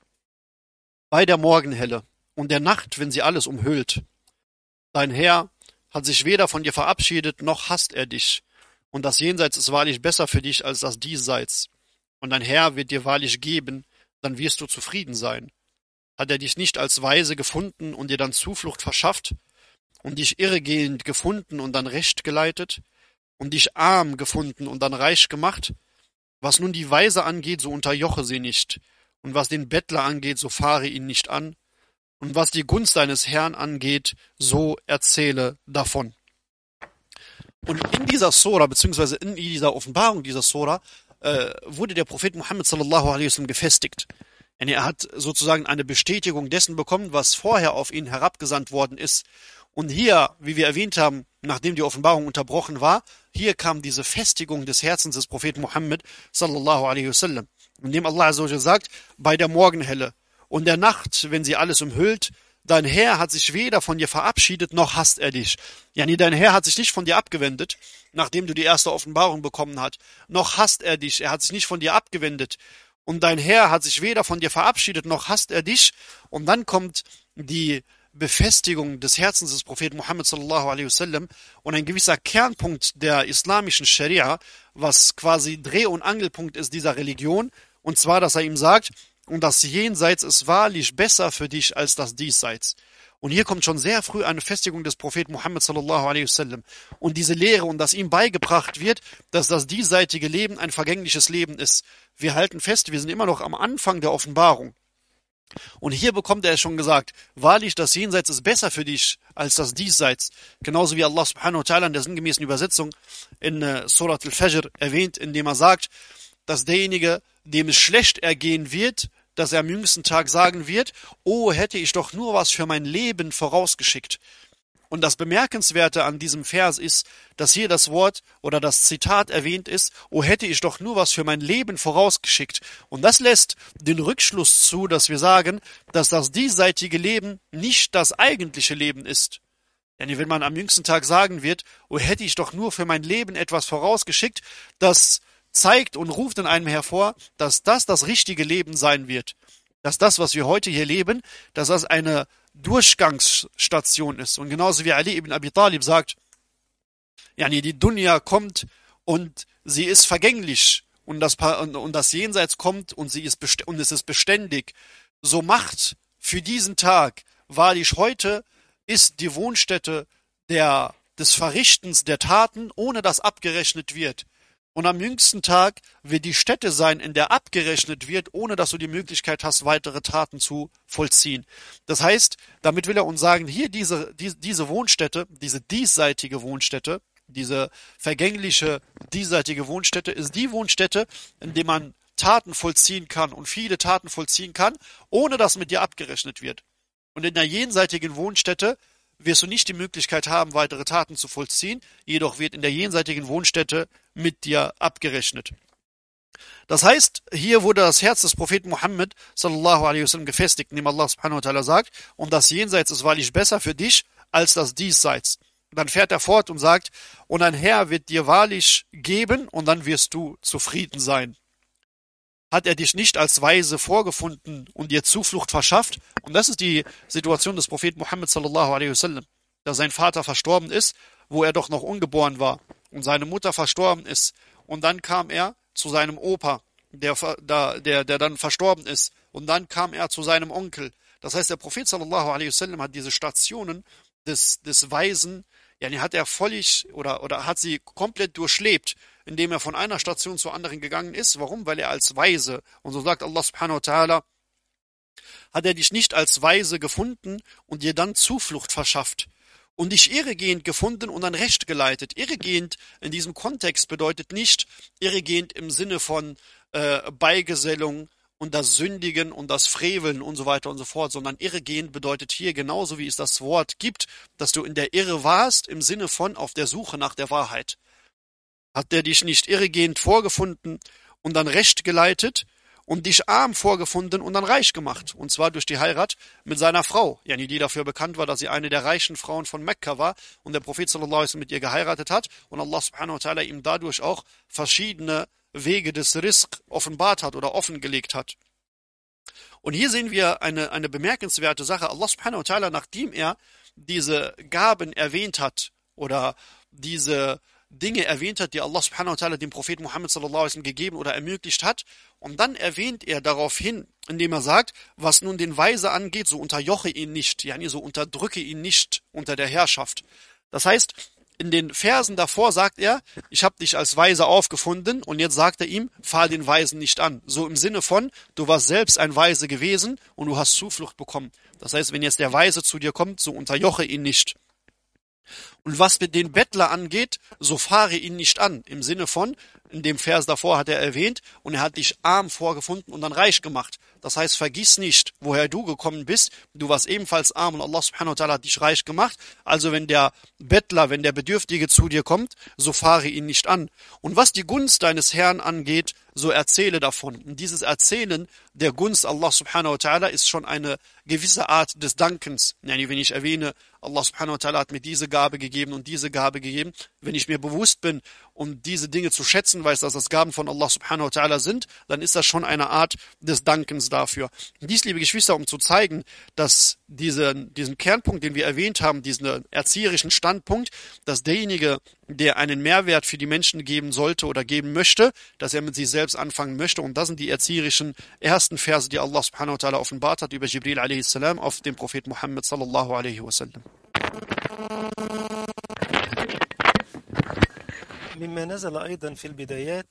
[SPEAKER 2] Bei der Morgenhelle und der Nacht, wenn sie alles umhüllt. Dein Herr hat sich weder von dir verabschiedet, noch hasst er dich. Und das Jenseits ist wahrlich besser für dich als das Diesseits. Und dein Herr wird dir wahrlich geben, dann wirst du zufrieden sein. Hat er dich nicht als Weise gefunden und dir dann Zuflucht verschafft? Und dich irregehend gefunden und dann recht geleitet? Und dich arm gefunden und dann reich gemacht? Was nun die Weise angeht, so unterjoche sie nicht. Und was den Bettler angeht, so fahre ihn nicht an. Und was die Gunst deines Herrn angeht, so erzähle davon. Und in dieser Sura, beziehungsweise in dieser Offenbarung dieser Sura, wurde der Prophet Muhammad sallallahu alaihi wasallam gefestigt. Er hat sozusagen eine Bestätigung dessen bekommen, was vorher auf ihn herabgesandt worden ist. Und hier, wie wir erwähnt haben, nachdem die Offenbarung unterbrochen war, hier kam diese Festigung des Herzens des Propheten Muhammad sallallahu alaihi wasallam. Indem Allah azza wa jalla sagt, bei der Morgenhelle und der Nacht, wenn sie alles umhüllt, dein Herr hat sich weder von dir verabschiedet, noch hasst er dich. Yani dein Herr hat sich nicht von dir abgewendet, nachdem du die erste Offenbarung bekommen hast, noch hasst er dich, er hat sich nicht von dir abgewendet. Und dein Herr hat sich weder von dir verabschiedet, noch hasst er dich. Und dann kommt die Befestigung des Herzens des Propheten Muhammad sallallahu alaihi wasallam und ein gewisser Kernpunkt der islamischen Scharia, was quasi Dreh- und Angelpunkt ist dieser Religion, und zwar, dass er ihm sagt, und das Jenseits ist wahrlich besser für dich als das Diesseits. Und hier kommt schon sehr früh eine Festigung des Propheten Muhammad sallallahu alaihi wasallam und diese Lehre und dass ihm beigebracht wird, dass das diesseitige Leben ein vergängliches Leben ist. Wir halten fest, wir sind immer noch am Anfang der Offenbarung. Und hier bekommt er schon gesagt, wahrlich das Jenseits ist besser für dich als das Diesseits. Genauso wie Allah subhanahu wa ta'ala in der sinngemäßen Übersetzung in Surat al-Fajr erwähnt, indem er sagt, dass derjenige, dem es schlecht ergehen wird, dass er am jüngsten Tag sagen wird, oh, hätte ich doch nur was für mein Leben vorausgeschickt. Und das Bemerkenswerte an diesem Vers ist, dass hier das Wort oder das Zitat erwähnt ist, oh, hätte ich doch nur was für mein Leben vorausgeschickt. Und das lässt den Rückschluss zu, dass wir sagen, dass das diesseitige Leben nicht das eigentliche Leben ist. Denn wenn man am jüngsten Tag sagen wird, oh, hätte ich doch nur für mein Leben etwas vorausgeschickt, das zeigt und ruft in einem hervor, dass das richtige Leben sein wird. Dass das, was wir heute hier leben, dass das eine Durchgangsstation ist. Und genauso wie Ali ibn Abi Talib sagt, yani die Dunya kommt und sie ist vergänglich und das Jenseits kommt und es ist beständig. So macht für diesen Tag, wahrlich heute ist die Wohnstätte des Verrichtens der Taten, ohne dass abgerechnet wird. Und am jüngsten Tag wird die Stätte sein, in der abgerechnet wird, ohne dass du die Möglichkeit hast, weitere Taten zu vollziehen. Das heißt, damit will er uns sagen, hier diese Wohnstätte, diese diesseitige Wohnstätte, diese vergängliche diesseitige Wohnstätte ist die Wohnstätte, in der man Taten vollziehen kann und viele Taten vollziehen kann, ohne dass mit dir abgerechnet wird. Und in der jenseitigen Wohnstätte wirst du nicht die Möglichkeit haben, weitere Taten zu vollziehen, jedoch wird in der jenseitigen Wohnstätte mit dir abgerechnet. Das heißt, hier wurde das Herz des Propheten Muhammad sallallahu alaihi wasallam gefestigt, indem Allah subhanahu wa ta'ala sagt, und das Jenseits ist wahrlich besser für dich als das Diesseits.
[SPEAKER 3] Dann fährt er fort und sagt, und ein Herr wird dir wahrlich geben und dann wirst du zufrieden sein. Hat er dich nicht als Weise vorgefunden und dir Zuflucht verschafft? Und das ist die Situation des Propheten Muhammad sallallahu alaihi wasallam, da sein Vater verstorben ist, wo er doch noch ungeboren war, und seine Mutter verstorben ist. Und dann kam er zu seinem Opa, der dann verstorben ist. Und dann kam er zu seinem Onkel. Das heißt, der Prophet sallallahu alaihi wasallam hat diese Stationen des Weisen, ja, die hat er völlig oder hat sie komplett durchlebt, indem er von einer Station zur anderen gegangen ist. Warum? Weil er als Weise, und so sagt Allah subhanahu wa ta'ala, hat er dich nicht als Weise gefunden und dir dann Zuflucht verschafft und dich irregehend gefunden und dann recht geleitet. Irregehend in diesem Kontext bedeutet nicht irregehend im Sinne von Beigesellung und das Sündigen und das Freveln und so weiter und so fort, sondern irregehend bedeutet hier genauso, wie es das Wort gibt, dass du in der Irre warst, im Sinne von auf der Suche nach der Wahrheit. Hat der dich nicht irregehend vorgefunden und dann recht geleitet und dich arm vorgefunden und dann reich gemacht. Und zwar durch die Heirat mit seiner Frau, yani die dafür bekannt war, dass sie eine der reichen Frauen von Mekka war und der Prophet sallallahu alaihi wasallam mit ihr geheiratet hat und Allah subhanahu wa ta'ala ihm dadurch auch verschiedene Wege des Rizq offenbart hat oder offengelegt hat. Und hier sehen wir eine bemerkenswerte Sache. Allah subhanahu wa ta'ala, nachdem er diese Gaben erwähnt hat oder diese Dinge erwähnt hat, die Allah subhanahu wa ta'ala dem Propheten Muhammad sallallahu alaihi wasallam gegeben oder ermöglicht hat, und dann erwähnt er daraufhin, indem er sagt, was nun den Weise angeht, so unterjoche ihn nicht, yani so unterdrücke ihn nicht unter der Herrschaft. Das heißt, in den Versen davor sagt er, ich habe dich als Weise aufgefunden, und jetzt sagt er ihm, fahr den Weisen nicht an. So im Sinne von, du warst selbst ein Weise gewesen und du hast Zuflucht bekommen. Das heißt, wenn jetzt der Weise zu dir kommt, so unterjoche ihn nicht. Und was mit den Bettler angeht, so fahre ihn nicht an. Im Sinne von, in dem Vers davor hat er erwähnt, und er hat dich arm vorgefunden und dann reich gemacht. Das heißt, vergiss nicht, woher du gekommen bist. Du warst ebenfalls arm und Allah subhanahu wa ta'ala hat dich reich gemacht. Also wenn der Bettler, wenn der Bedürftige zu dir kommt, so fahre ihn nicht an. Und was die Gunst deines Herrn angeht, so erzähle davon. Und dieses Erzählen der Gunst Allah subhanahu wa ta'ala ist schon eine gewisse Art des Dankens. Yani wenn ich erwähne, Allah subhanahu wa ta'ala hat mir diese Gabe gegeben und diese Gabe gegeben, wenn ich mir bewusst bin, um diese Dinge zu schätzen, weiß, dass das Gaben von Allah subhanahu wa ta'ala sind, dann ist das schon eine Art des Dankens dafür. Dies, liebe Geschwister, um zu zeigen, dass diesen Kernpunkt, den wir erwähnt haben, diesen erzieherischen Standpunkt, dass derjenige, der einen Mehrwert für die Menschen geben sollte oder geben möchte, dass er mit sich selbst anfangen möchte. Und das sind die erzieherischen ersten Verse, die Allah subhanahu wa ta'ala offenbart hat über Jibril a.s. auf den Propheten Muhammad sallallahu alaihi wasallam.
[SPEAKER 1] مما نزل أيضا في البدايات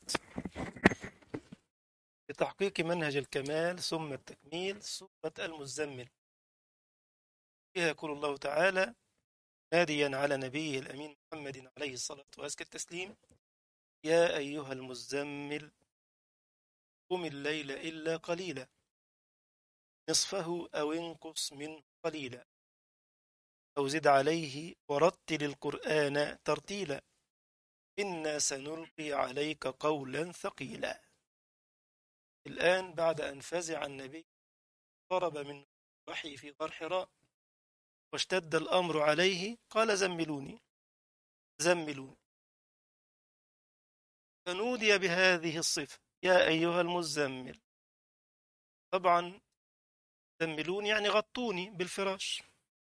[SPEAKER 1] لتحقيق منهج الكمال ثم التكميل سورة المزمل، فيها يقول الله تعالى ناديا على نبيه الأمين محمد عليه الصلاة وأزكى التسليم: يا أيها المزمل قم الليل إلا قليلا نصفه أو انقص منه قليلا أو زد عليه ورتل القرآن ترتيلا إنا سنلقي عليك قولا ثقيلا. الآن بعد أن فزع النبي قرب من وحي في غار حراء واشتد الأمر عليه قال زملوني زملوني، فنودي بهذه الصفة: يا أيها المزمل. طبعا زملوني يعني غطوني بالفراش.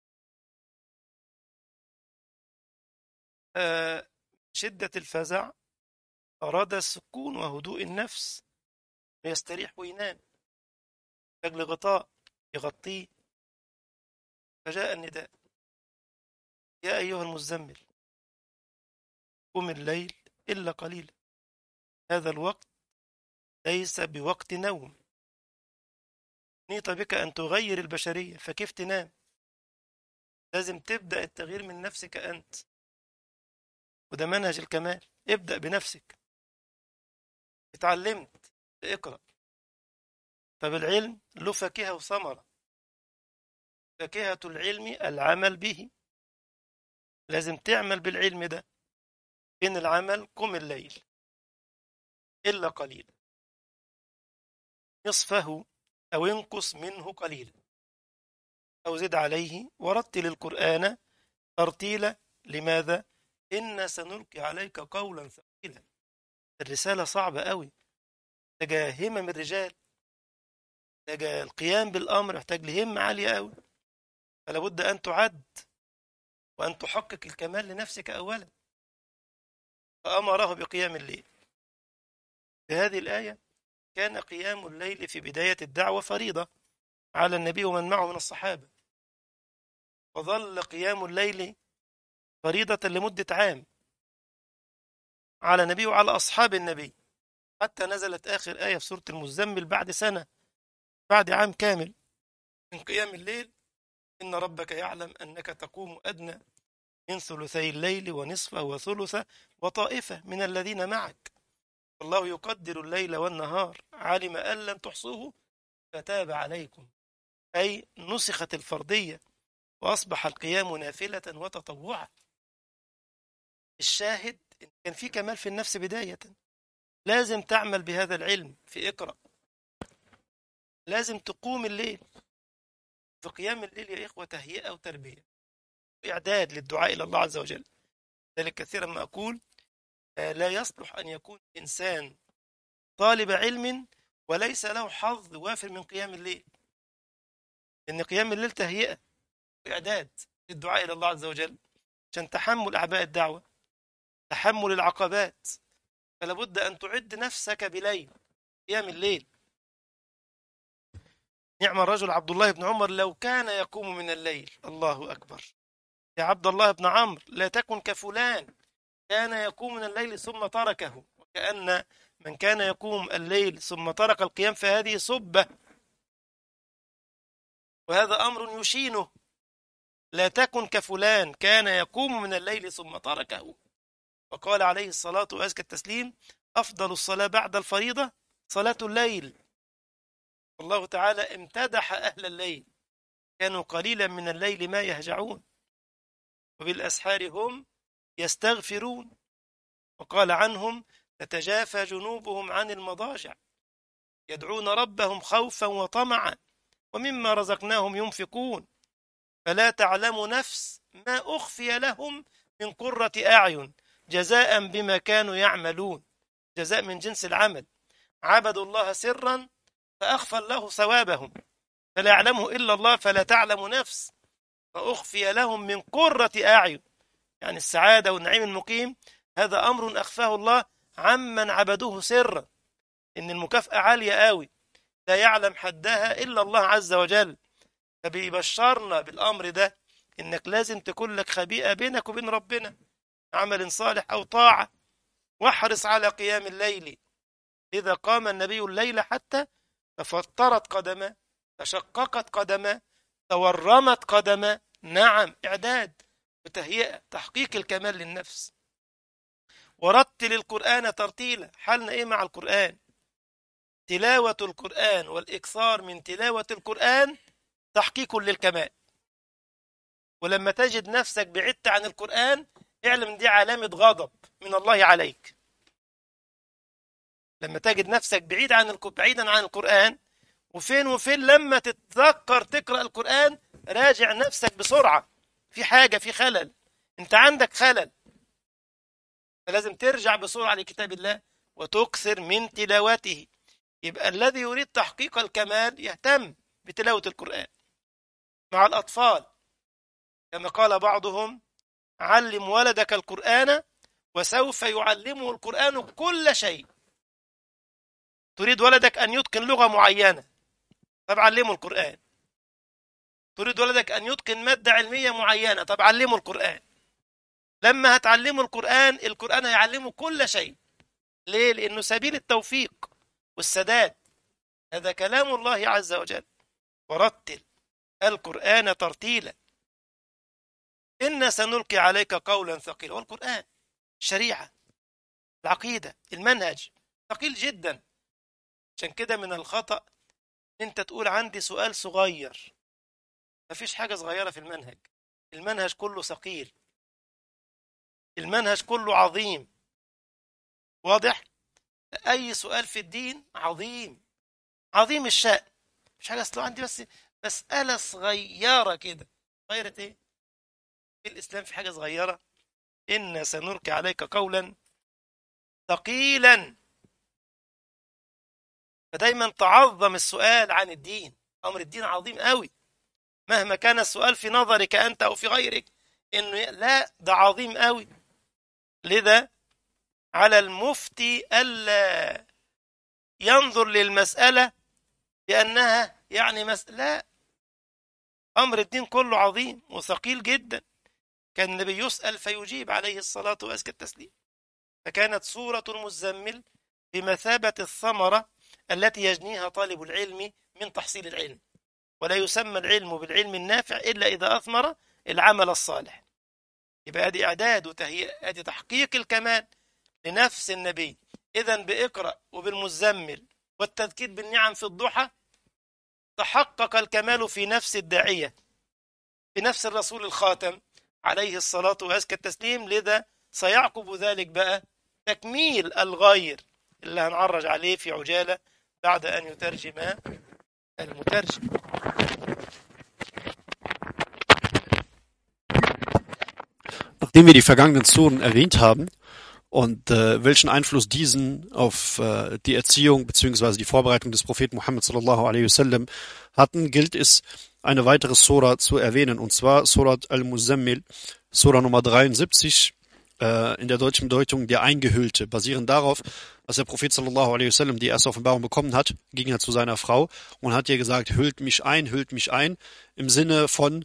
[SPEAKER 1] شدة الفزع أراد السكون وهدوء النفس ليستريح وينام، أجل غطاء يغطيه، فجاء النداء: يا أيها المزمل قم الليل إلا قليلا. هذا الوقت ليس بوقت نوم، نيط بك أن تغير البشرية، فكيف تنام؟ لازم تبدأ التغيير من نفسك أنت، وده منهج الكمال. ابدأ بنفسك. اتعلمت، اقرأ. فبالعلم له فاكهة وثمرة. فاكهة العلم العمل به، لازم تعمل بالعلم ده. إن العمل قم الليل إلا قليلا نصفه أو انقص منه قليلا أو زد عليه ورتل القرآن ترتيلا لماذا؟ إن سنلقي عليك قولا ثقيلا. الرسالة صعبة قوي، محتاجة همم الرجال، محتاجة القيام بالأمر، محتاج لهمة عالية قوي. فلا بد أن تعد وأن تحقق الكمال لنفسك أولا. فأمره بقيام الليل. في هذه الآية كان قيام الليل في بداية الدعوة فريضة على النبي ومن معه من الصحابة، وظل قيام الليل فريضة لمدة عام على النبي وعلى أصحاب النبي، حتى نزلت آخر آية في سورة المزمل بعد سنة، بعد عام كامل من قيام الليل: إن ربك يعلم أنك تقوم أدنى من ثلثي الليل ونصفه وثلثه وطائفة من الذين معك والله يقدر الليل والنهار علم أن لن تحصوه فتاب عليكم. أي نسخت الفرضية وأصبح القيام نافلة وتطوعا. الشاهد إن كان في كمال في النفس بداية، لازم تعمل بهذا العلم في اقرأ، لازم تقوم الليل. في قيام الليل يا إخوة تهيئة وتربية وإعداد للدعاء إلى الله عز وجل. ذلك كثيرا ما أقول لا يصلح أن يكون إنسان طالب علم وليس له حظ وافر من قيام الليل، لأن قيام الليل تهيئة وإعداد للدعاء إلى الله عز وجل عشان تحمل أعباء الدعوة، تحمل العقبات. فلا بد أن تعد نفسك بليل، قيام الليل. نعم الرجل عبد الله بن عمر لو كان يقوم من الليل. الله أكبر. يا عبد الله بن عمرو لا تكن كفلان كان يقوم من الليل ثم تركه، وكأن من كان يقوم الليل ثم ترك القيام فهذه سبة، وهذا أمر يشينه. لا تكن كفلان كان يقوم من الليل ثم تركه. وقال عليه الصلاة وأزكى التسليم: أفضل الصلاة بعد الفريضة صلاة الليل. الله تعالى امتدح أهل الليل، كانوا قليلا من الليل ما يهجعون وبالأسحار هم يستغفرون. وقال عنهم: تتجافى جنوبهم عن المضاجع يدعون ربهم خوفا وطمعا ومما رزقناهم ينفقون فلا تعلم نفس ما أخفي لهم من قرة أعين جزاء بما كانوا يعملون. جزاء من جنس العمل. عبدوا الله سرا فأخفى الله ثوابهم فلا يعلمه إلا الله فلا تعلم نفس ما أخفي لهم من قرة أعين. يعني السعادة والنعيم المقيم هذا أمر أخفاه الله عمن عبدوه سرا، إن المكافأة عالية قوي لا يعلم حدها إلا الله عز وجل. فبيبشرنا بالأمر ده، إنك لازم تكون لك خبيئة بينك وبين ربنا، عمل صالح أو طاعة، واحرص على قيام الليل. إذا قام النبي الليل حتى تفطرت قدمه، تشققت قدمه، تورمت قدمه. نعم، إعداد وتهيئة، تحقيق الكمال للنفس. ورتل القرآن ترتيلا. حالنا إيه مع القرآن؟ تلاوة القرآن والإكثار من تلاوة القرآن تحقيق للكمال. ولما تجد نفسك بعدت عن القرآن اعلم دي علامة غضب من الله عليك. لما تجد نفسك بعيدا عن القرآن، وفين وفين لما تتذكر تقرأ القرآن راجع نفسك بسرعة، في حاجة، في خلل، انت عندك خلل، فلازم ترجع بسرعة لكتاب الله وتكثر من تلاوته. يبقى الذي يريد تحقيق الكمال يهتم بتلاوة القرآن مع الأطفال، كما قال بعضهم: علم ولدك القرآن وسوف يعلمه القرآن كل شيء. تريد ولدك أن يتقن لغة معينة، طب علمه القرآن. تريد ولدك أن يتقن مادة علمية معينة، طب علمه القرآن. لما هتعلمه القرآن، القرآن هيعلمه كل شيء. ليه؟ لأنه سبيل التوفيق والسداد. هذا كلام الله عز وجل: ورتل القرآن ترتيلا إنا سنلقي عليك قولا ثقيلا. والقرآن الشريعة، العقيدة، المنهج ثقيل جدا. عشان كده من الخطأ انت تقول عندي سؤال صغير. مفيش حاجة صغيرة في المنهج. المنهج كله ثقيل، المنهج كله عظيم. واضح؟ أي سؤال في الدين عظيم، عظيم الشأن. مش حاجة أصله عندي بس مسألة صغيرة كده. صغيرة إيه؟ في الإسلام في حاجة صغيرة؟ إن سنلقي عليك قولا ثقيلا. فدايما تعظم السؤال عن الدين، أمر الدين عظيم قوي، مهما كان السؤال في نظرك أنت أو في غيرك إنه لا ده عظيم قوي. لذا على المفتي ألا ينظر للمسألة بأنها يعني لا، أمر الدين كله عظيم وثقيل جدا. كان النبي يسأل فيجيب عليه الصلاة وأزكى التسليم. فكانت سورة المزمل بمثابة الثمرة التي يجنيها طالب العلم من تحصيل العلم، ولا يسمى العلم بالعلم النافع إلا إذا أثمر العمل الصالح. يبقى ادي إعداد وتهيئة، ادي تحقيق الكمال لنفس النبي. إذن بإقرأ وبالمزمل والتذكير بالنعم في الضحى تحقق الكمال في نفس الداعية، في نفس الرسول الخاتم عليه الصلاة وأزكى التسليم. لذا سيعقب ذلك بقى تكميل الغير اللي هنعرج عليه في عجالة بعد أن يترجم المترجم.
[SPEAKER 3] Nachdem wir die vergangenen Suren erwähnt haben und welchen Einfluss diesen auf die Erziehung bzw. die Vorbereitung des Propheten Muhammad sallallahu alaihi wasallam hatten, gilt es, eine weitere Sura zu erwähnen, und zwar Surat al-Muzammil, Sura Nummer 73, in der deutschen Bedeutung der Eingehüllte. Basierend darauf, als der Prophet sallallahu alaihi wasallam die erste Offenbarung bekommen hat, ging er zu seiner Frau und hat ihr gesagt, hüllt mich ein, im Sinne von,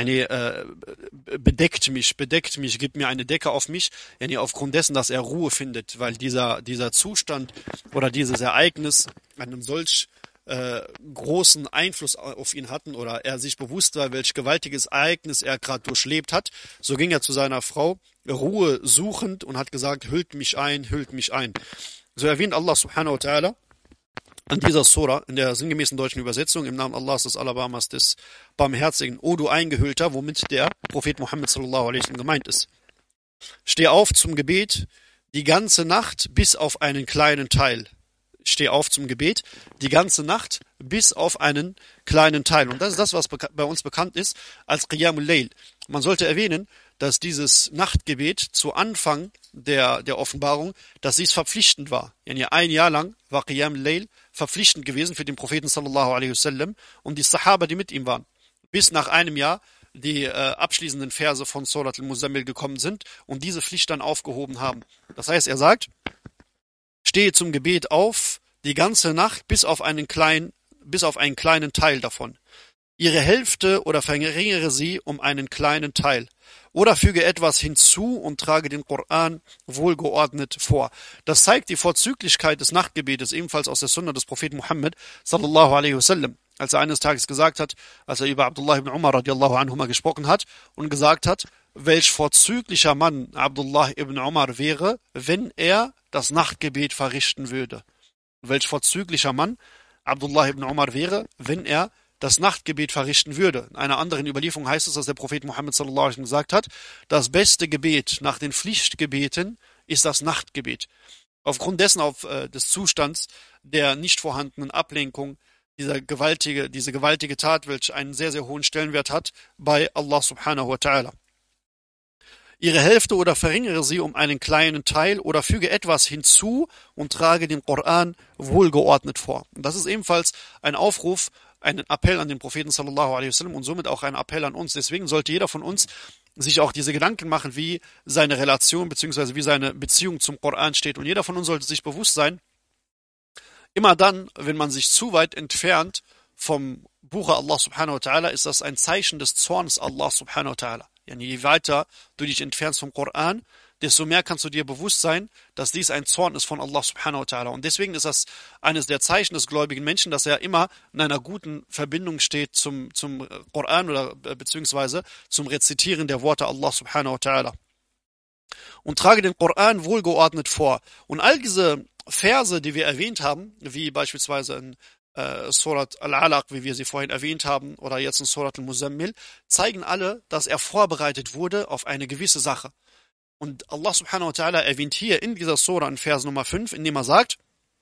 [SPEAKER 3] bedeckt mich, gibt mir eine Decke auf mich, aufgrund dessen, dass er Ruhe findet, weil dieser Zustand oder dieses Ereignis einen solch großen Einfluss auf ihn hatten oder er sich bewusst war, welch gewaltiges Ereignis er gerade durchlebt hat. So ging er zu seiner Frau, Ruhe suchend, und hat gesagt, hüllt mich ein. So erwähnt Allah subhanahu wa ta'ala an dieser Sura in der sinngemäßen deutschen Übersetzung im Namen Allahs des Alabamas des Barmherzigen, O du Eingehüllter, womit der Prophet Muhammad sallallahu alaihi wasallam gemeint ist. Steh auf zum Gebet die ganze Nacht bis auf einen kleinen Teil. Steh auf zum Gebet die ganze Nacht bis auf einen kleinen Teil. Und das ist das, was bei uns bekannt ist als Qiyamul Layl. Man sollte erwähnen, dass dieses Nachtgebet zu Anfang der Offenbarung, dass dies verpflichtend war. Ein Jahr lang war Qiyamul Layl verpflichtend gewesen für den Propheten sallallahu alaihi wasallam und die Sahaba, die mit ihm waren. Bis nach einem Jahr die abschließenden Verse von Surat al-Muzammil gekommen sind und diese Pflicht dann aufgehoben haben. Das heißt, er sagt, stehe zum Gebet auf die ganze Nacht bis auf einen kleinen Teil davon. Ihre Hälfte oder verringere sie um einen kleinen Teil. Oder füge etwas hinzu und trage den Koran wohlgeordnet vor. Das zeigt die Vorzüglichkeit des Nachtgebetes, ebenfalls aus der Sunna des Propheten Muhammad sallallahu alaihi wasallam, als er eines Tages gesagt hat, als er über Abdullah ibn Umar radiallahu anhuma gesprochen hat und gesagt hat, welch vorzüglicher Mann Abdullah ibn Umar wäre, wenn er das Nachtgebet verrichten würde. Welch vorzüglicher Mann Abdullah ibn Umar wäre, wenn er das Nachtgebet verrichten würde. In einer anderen Überlieferung heißt es, dass der Prophet Muhammad sallallahu alaihi wasallam gesagt hat, das beste Gebet nach den Pflichtgebeten ist das Nachtgebet. Aufgrund dessen, des Zustands der nicht vorhandenen Ablenkung, diese gewaltige Tat, welche einen sehr, sehr hohen Stellenwert hat bei Allah subhanahu wa ta'ala. Ihre Hälfte oder verringere sie um einen kleinen Teil oder füge etwas hinzu und trage den Koran wohlgeordnet vor. Und das ist ebenfalls ein Aufruf, ein Appell an den Propheten sallallahu alaihi wasallam und somit auch ein Appell an uns. Deswegen sollte jeder von uns sich auch diese Gedanken machen, wie seine Relation bzw. wie seine Beziehung zum Koran steht. Und jeder von uns sollte sich bewusst sein, immer dann, wenn man sich zu weit entfernt vom Buche Allah subhanahu wa ta'ala, ist das ein Zeichen des Zorns Allah subhanahu wa ta'ala. Je weiter du dich entfernst vom Koran, desto mehr kannst du dir bewusst sein, dass dies ein Zorn ist von Allah subhanahu wa ta'ala. Und deswegen ist das eines der Zeichen des gläubigen Menschen, dass er immer in einer guten Verbindung steht zum Koran oder beziehungsweise zum Rezitieren der Worte Allah subhanahu wa ta'ala. Und trage den Koran wohlgeordnet vor. Und all diese Verse, die wir erwähnt haben, wie beispielsweise in Surat al-Alaq, wie wir sie vorhin erwähnt haben, oder jetzt in Surat al-Muzammil, zeigen alle, dass er vorbereitet wurde auf eine gewisse Sache. Und Allah subhanahu wa ta'ala erwähnt hier in dieser Sura in Vers Nummer 5, indem er sagt,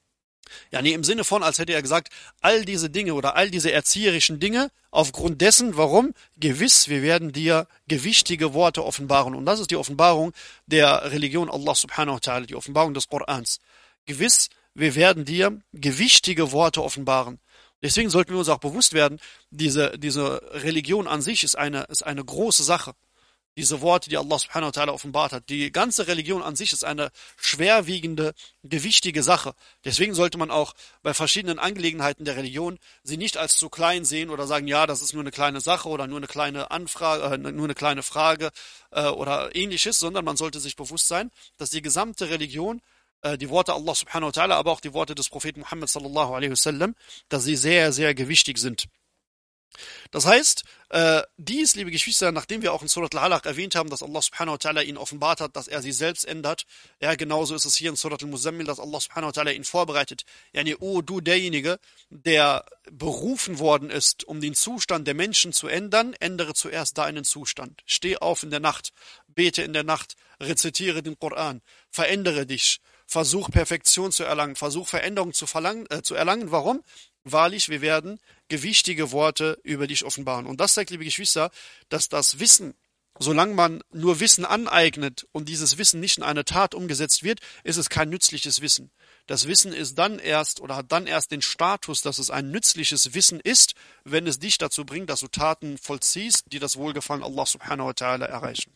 [SPEAKER 3] Yani im Sinne von, als hätte er gesagt, all diese Dinge oder all diese erzieherischen Dinge, aufgrund dessen, warum? Gewiss, wir werden dir gewichtige Worte offenbaren. Und das ist die Offenbarung der Religion Allah subhanahu wa ta'ala, die Offenbarung des Korans. Gewiss, wir werden dir gewichtige Worte offenbaren. Deswegen sollten wir uns auch bewusst werden, diese Religion an sich ist eine große Sache. Diese Worte, die Allah subhanahu wa ta'ala offenbart hat. Die ganze Religion an sich ist eine schwerwiegende, gewichtige Sache. Deswegen sollte man auch bei verschiedenen Angelegenheiten der Religion sie nicht als zu klein sehen oder sagen, ja, das ist nur eine kleine Sache oder nur eine kleine Anfrage, nur eine kleine Frage oder ähnliches, sondern man sollte sich bewusst sein, dass die gesamte Religion, die Worte Allah subhanahu wa ta'ala, aber auch die Worte des Propheten Muhammad sallallahu alaihi wasallam, dass sie sehr, sehr gewichtig sind. Das heißt, dies, liebe Geschwister, nachdem wir auch in Surat Al-Alaq erwähnt haben, dass Allah subhanahu wa ta'ala ihnen offenbart hat, dass er sie selbst ändert, ja, genauso ist es hier in Surat Al-Muzammil, dass Allah subhanahu wa ta'ala ihn vorbereitet. Yani, oh, du derjenige, der berufen worden ist, um den Zustand der Menschen zu ändern, ändere zuerst deinen Zustand. Steh auf in der Nacht, bete in der Nacht, rezitiere den Koran, verändere dich, versuch Perfektion zu erlangen, versuch Veränderung zu erlangen. Warum? Wahrlich, wir werden gewichtige Worte über dich offenbaren. Und das zeigt, liebe Geschwister, dass das Wissen, solange man nur Wissen aneignet und dieses Wissen nicht in eine Tat umgesetzt wird, ist es kein nützliches Wissen. Das Wissen ist dann erst oder hat dann erst den Status, dass es ein nützliches Wissen ist, wenn es dich dazu bringt, dass du Taten vollziehst, die das Wohlgefallen Allah subhanahu wa ta'ala erreichen.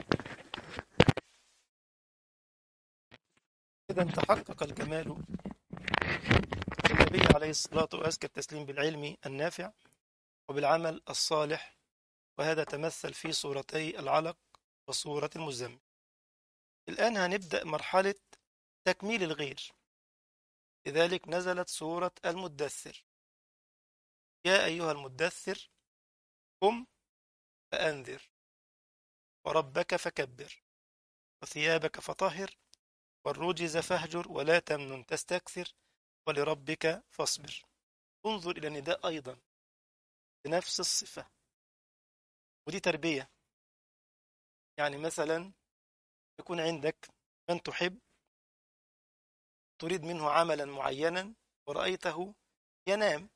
[SPEAKER 1] إذا تحقق الكمال النبي عليه الصلاة وأزكى التسليم بالعلم النافع وبالعمل الصالح، وهذا تمثل في سورتي العلق وسورة المزمل. الآن هنبدأ مرحلة تكميل الغير، لذلك نزلت سورة المدثر. يا أيها المدثر قم فأنذر وربك فكبر وثيابك فطهر والرجز فاهجر ولا تمنن تستكثر ولربك فاصبر. انظر إلى النداء أيضا بنفس الصفة، ودي تربية. يعني مثلا يكون عندك من تحب، تريد منه عملا معينا ورأيته ينام،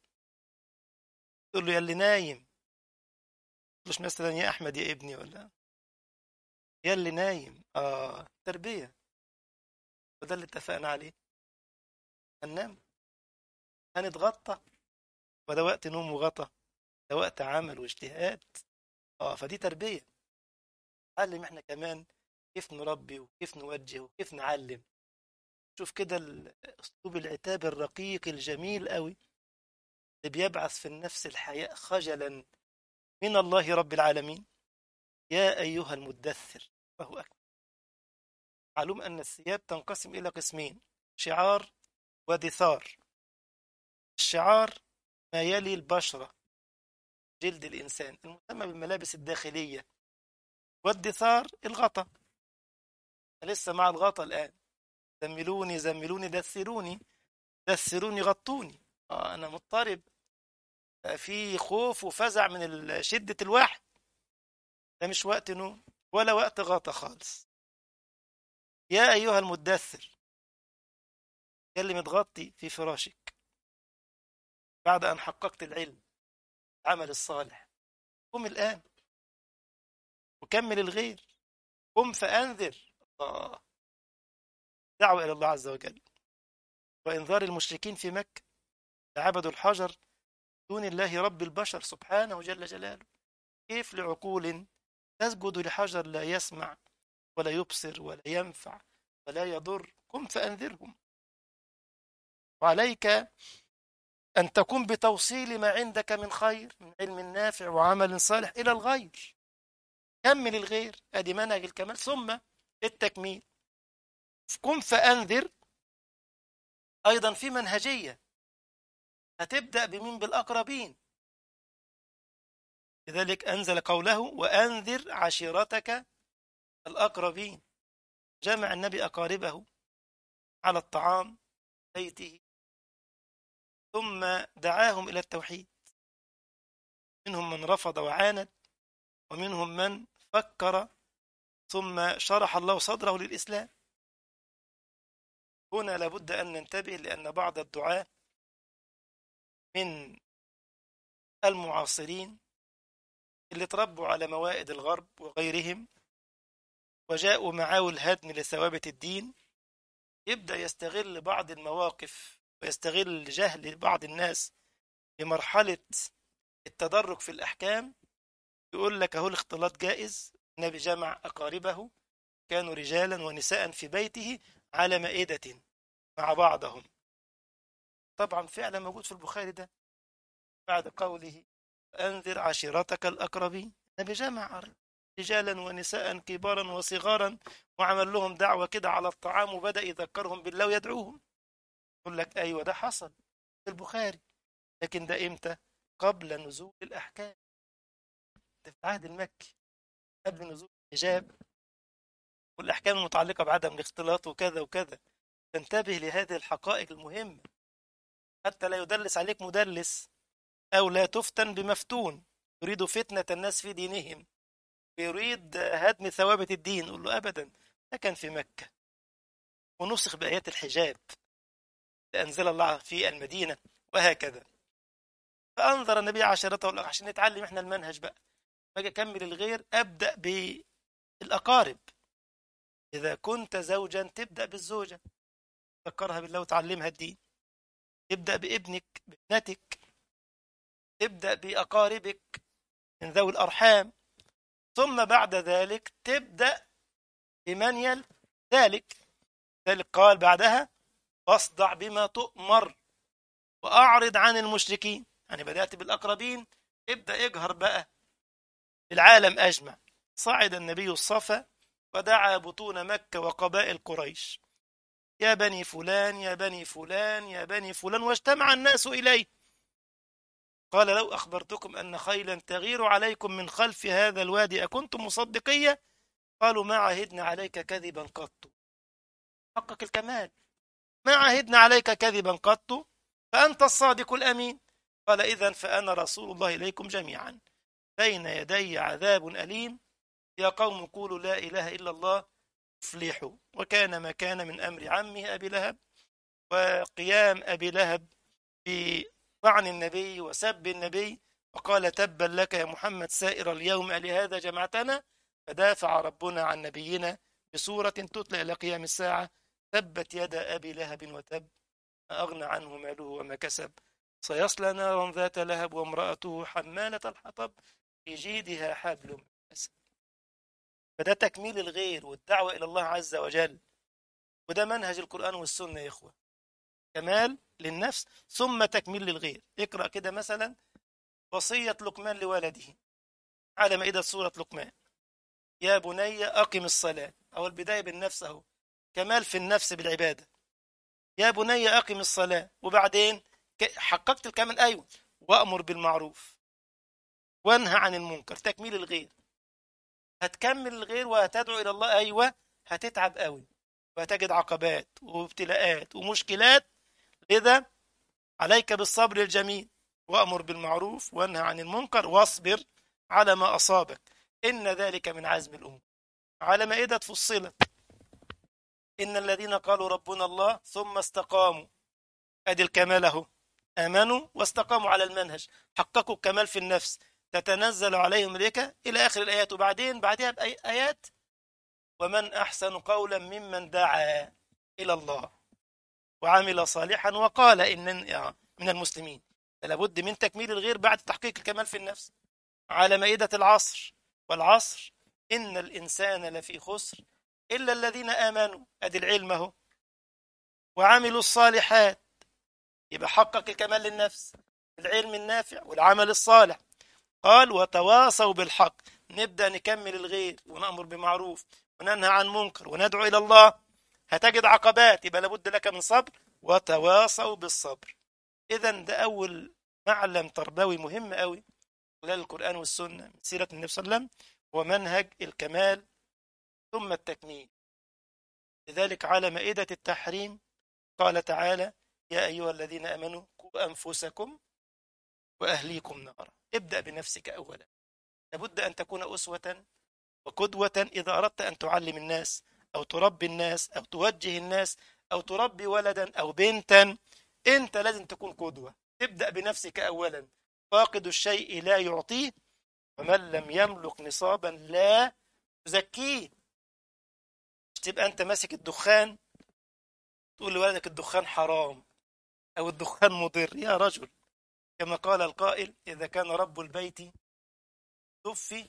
[SPEAKER 1] تقول له يا اللي نايم، مش مثلا يا أحمد يا ابني، ولا يا اللي نايم. تربية، وده اللي اتفقنا عليه. هننام، هنتغطى، وده وقت نوم وغطى، ده وقت عمل واجتهاد. فدي تربية. علم احنا كمان كيف نربي وكيف نوجه وكيف نعلم. شوف كده اسلوب العتاب الرقيق الجميل قوي اللي بيبعث في النفس الحياء خجلا من الله رب العالمين. يا أيها المدثر. فهو أكبر. معلوم أن الثياب تنقسم إلى قسمين: شعار ودثار. الشعار ما يلي البشرة، جلد الإنسان، المسمى بالملابس الداخلية. والدثار الغطا. لسه مع الغطا الآن. زملوني زملوني دثروني دثروني غطوني. أنا مضطرب، في خوف وفزع من شدة الوحي. ده مش وقت نوم ولا وقت غطا خالص. يا أيها المدثر، يا اللي متغطي في فراشك بعد أن حققت العلم العمل الصالح، قم الآن وكمل الغير. قم فأنذر. دعوة إلى الله عز وجل وإنذار المشركين في مكة عبدوا الحجر دون الله رب البشر سبحانه جل جلاله. كيف لعقول تسجد لحجر لا يسمع ولا يبصر ولا ينفع ولا يضر؟ قم فأنذرهم. وعليك أن تقوم بتوصيل ما عندك من خير، من علم نافع وعمل صالح، إلى الغير. كمل الغير، أدي منهج الكمال. ثم التكميل. قم فأنذر أيضا في منهجية. هتبدأ بمين؟ بالأقربين. لذلك أنزل قوله وأنذر عشيرتك الأقربين. جمع النبي أقاربه على الطعام بيته، ثم دعاهم إلى التوحيد. منهم من رفض وعاند، ومنهم من فكر ثم شرح الله صدره للإسلام. هنا لابد أن ننتبه، لأن بعض الدعاة من المعاصرين اللي تربوا على موائد الغرب وغيرهم وجاءوا معاول الهدم لثوابت الدين، يبدأ يستغل بعض المواقف ويستغل جهل بعض الناس في مرحلة التدرج في الأحكام. يقول لك أهو الاختلاط جائز، النبي جمع أقاربه كانوا رجالا ونساء في بيته على مائدة مع بعضهم. طبعا فعلا موجود في البخاري ده بعد قوله أنذر عشيرتك الأقربين. النبي جمع رجالا ونساء كبارا وصغارا وعمل لهم دعوة كده على الطعام وبدأ يذكرهم بالله ويدعوهم. يقول لك أيوة ده حصل في البخاري، لكن ده إمتى؟ قبل نزول الأحكام، ده في العهد المكي قبل نزول الحجاب والأحكام المتعلقة بعدم الاختلاط وكذا وكذا. تنتبه لهذه الحقائق المهمة حتى لا يدلس عليك مدلس أو لا تفتن بمفتون يريد فتنة الناس في دينهم، يريد هدم ثوابت الدين. قل له أبدا، ده كان في مكة ونسخ بآيات الحجاب لأنزل الله في المدينة وهكذا. فأنظر النبي عشيرته الأقرب عشان نتعلم احنا المنهج بقى. باجي أكمل الغير أبدأ بالأقارب. إذا كنت زوجا تبدأ بالزوجة، تذكرها بالله وتعلمها الدين. تبدأ بابنك بابنتك، تبدأ بأقاربك من ذوي الأرحام، ثم بعد ذلك تبدأ بمن يل ذلك. ذلك قال بعدها فاصدع بما تؤمر وأعرض عن المشركين. يعني بدأت بالأقربين، ابدأ اجهر بقى للعالم أجمع. صعد النبي الصفا ودعا بطون مكة وقبائل قريش يا بني فلان يا بني فلان يا بني فلان، واجتمع الناس إليه. قال لو أخبرتكم أن خيلا تغير عليكم من خلف هذا الوادي أكنتم مصدقية؟ قالوا ما عهدنا عليك كذبا قط. حقق الكمال، ما عهدنا عليك كذبا قط فأنت الصادق الأمين. قال إذن فأنا رسول الله إليكم جميعا بين يدي عذاب أليم. يا قوم قولوا لا إله إلا الله تفلحوا. وكان ما كان من أمر عمه أبي لهب وقيام أبي لهب في طعن النبي وسب النبي، وقال تبا لك يا محمد سائر اليوم لهذا جمعتنا. فدافع ربنا عن نبينا بسورة تتلى إلى قيام الساعة تبت يدا أبي لهب وتب ما أغنى عنه ماله وما كسب سيصلى نارا ذات لهب وامرأته حمالة الحطب في جيدها حبل من مسد. فده تكميل الغير والدعوة إلى الله عز وجل، وده منهج القرآن والسنة يا إخوة. كمال للنفس ثم تكميل للغير. اقرأ كده مثلا وصية لقمان لولده على مائدة سورة لقمان يا بني أقم الصلاة، أو البداية بالنفس أهو، كمال في النفس بالعبادة. يا بني أقم الصلاة، وبعدين حققت الكمال أيوة، وأمر بالمعروف وانهى عن المنكر، تكميل الغير. هتكمل الغير وهتدعو إلى الله أيوة، هتتعب قوي وهتجد عقبات وابتلاءات ومشكلات. لذا عليك بالصبر الجميل، وأمر بالمعروف وانهى عن المنكر واصبر على ما أصابك إن ذلك من عزم الأمور. على مائدة فصلت إن الذين قالوا ربنا الله ثم استقاموا، أدي الكمال أهو، آمنوا واستقاموا على المنهج، حققوا الكمال في النفس، تتنزل عليهم الملائكة إلى آخر الآيات. وبعدين بعدها بآيات ومن أحسن قولا ممن دعا إلى الله وعمل صالحا وقال إن من المسلمين. لابد من تكميل الغير بعد تحقيق الكمال في النفس. على مائدة العصر والعصر إن الإنسان لفي خسر إلا الذين آمنوا، أدي العلم أهو، وعملوا الصالحات. يبقى حقق الكمال للنفس، العلم النافع والعمل الصالح. قال وتواصوا بالحق، نبدأ نكمل الغير ونأمر بمعروف وننهى عن منكر وندعو إلى الله. هتجد عقبات، يبقى لابد لك من صبر، وتواصوا بالصبر. إذن ده أول معلم تربوي مهم قوي خلال القرآن والسنة من سيرة النبي صلى الله عليه وسلم، ومنهج الكمال ثم التكميل. لذلك على مائدة التحريم قال تعالى يا أيها الذين آمنوا قوا أنفسكم وأهليكم نارا. ابدأ بنفسك أولا، لابد أن تكون أسوة وقدوة إذا أردت أن تعلم الناس أو تربي الناس أو توجه الناس أو تربي ولدا أو بنتا. أنت لازم تكون قدوة، ابدأ بنفسك أولا. فاقد الشيء لا يعطيه، ومن لم يملك نصابا لا يزكيه. مش تبقى أنت ماسك الدخان تقول لولدك الدخان حرام أو الدخان مضر. يا رجل، كما قال القائل: إذا كان رب البيت توفي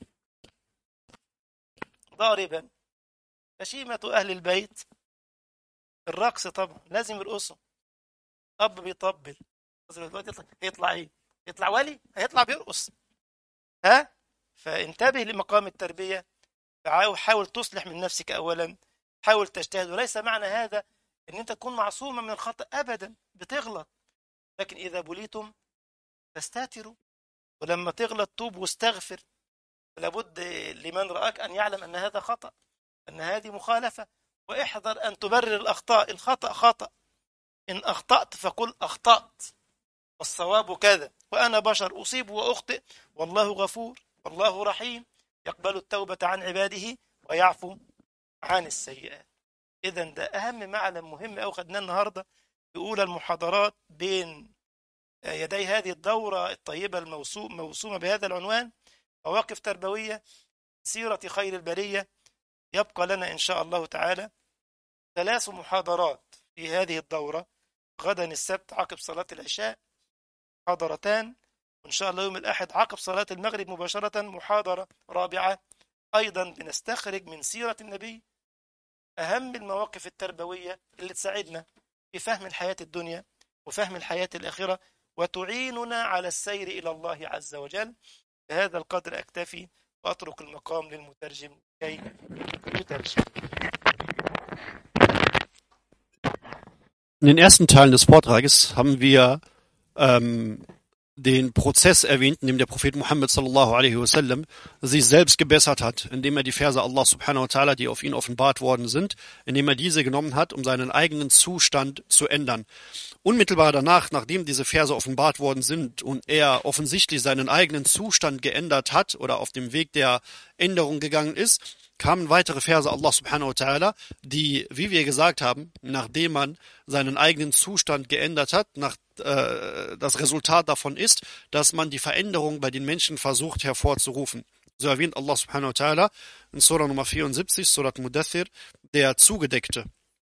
[SPEAKER 1] ضاربا فشيمة أهل البيت الرقص. طبعا لازم يرقصوا. أب بيطبل، الواد يطلع إيه؟ يطلع ولي؟ هيطلع بيرقص. ها؟ فانتبه لمقام التربية. حاول تصلح من نفسك أولا، حاول تجتهد. وليس معنى هذا أن أنت تكون معصوما من الخطأ أبدا، بتغلط، لكن إذا بليتم فاستتروا، ولما تغلط توب واستغفر. لابد لمن رآك أن يعلم أن هذا خطأ، أن هذه مخالفة، واحذر أن تبرر الأخطاء. الخطأ خطأ، إن أخطأت فقل أخطأت والصواب كذا، وأنا بشر أصيب وأخطئ، والله غفور والله رحيم، يقبل التوبة عن عباده ويعفو عن السيئات. إذا ده أهم معلم مهم أو خدناه النهاردة في أولى المحاضرات بين يدي هذه الدورة الطيبة الموسومة بهذا العنوان: مواقف تربوية سيرة خير البرية. يبقى لنا إن شاء الله تعالى 3 محاضرات في هذه الدورة. غدا السبت عقب صلاة العشاء محاضرتان، وإن شاء الله يوم الأحد عقب صلاة المغرب مباشرة محاضرة رابعة. أيضا بنستخرج من سيرة النبي أهم المواقف التربوية اللي تساعدنا في فهم الحياة الدنيا وفهم الحياة الآخرة، وتعيننا على السير إلى الله عز وجل. بهذا القدر أكتفي وأترك المقام للمترجم كي يترجم.
[SPEAKER 2] In den ersten Teilen des Vortrages haben wir den Prozess erwähnt, in dem der Prophet Muhammad sallallahu alaihi wasallam sich selbst gebessert hat, indem er die Verse Allah subhanahu wa ta'ala, die auf ihn offenbart worden sind, indem er diese genommen hat, um seinen eigenen Zustand zu ändern. Unmittelbar danach, nachdem diese Verse offenbart worden sind und er offensichtlich seinen eigenen Zustand geändert hat oder auf dem Weg der Änderung gegangen ist, kamen weitere Verse Allah subhanahu wa ta'ala, die, wie wir gesagt haben, nachdem man seinen eigenen Zustand geändert hat, das Resultat davon ist, dass man die Veränderung bei den Menschen versucht hervorzurufen. So erwähnt Allah subhanahu wa ta'ala in Surah Nummer 74, Surah Mudaththir, der Zugedeckte.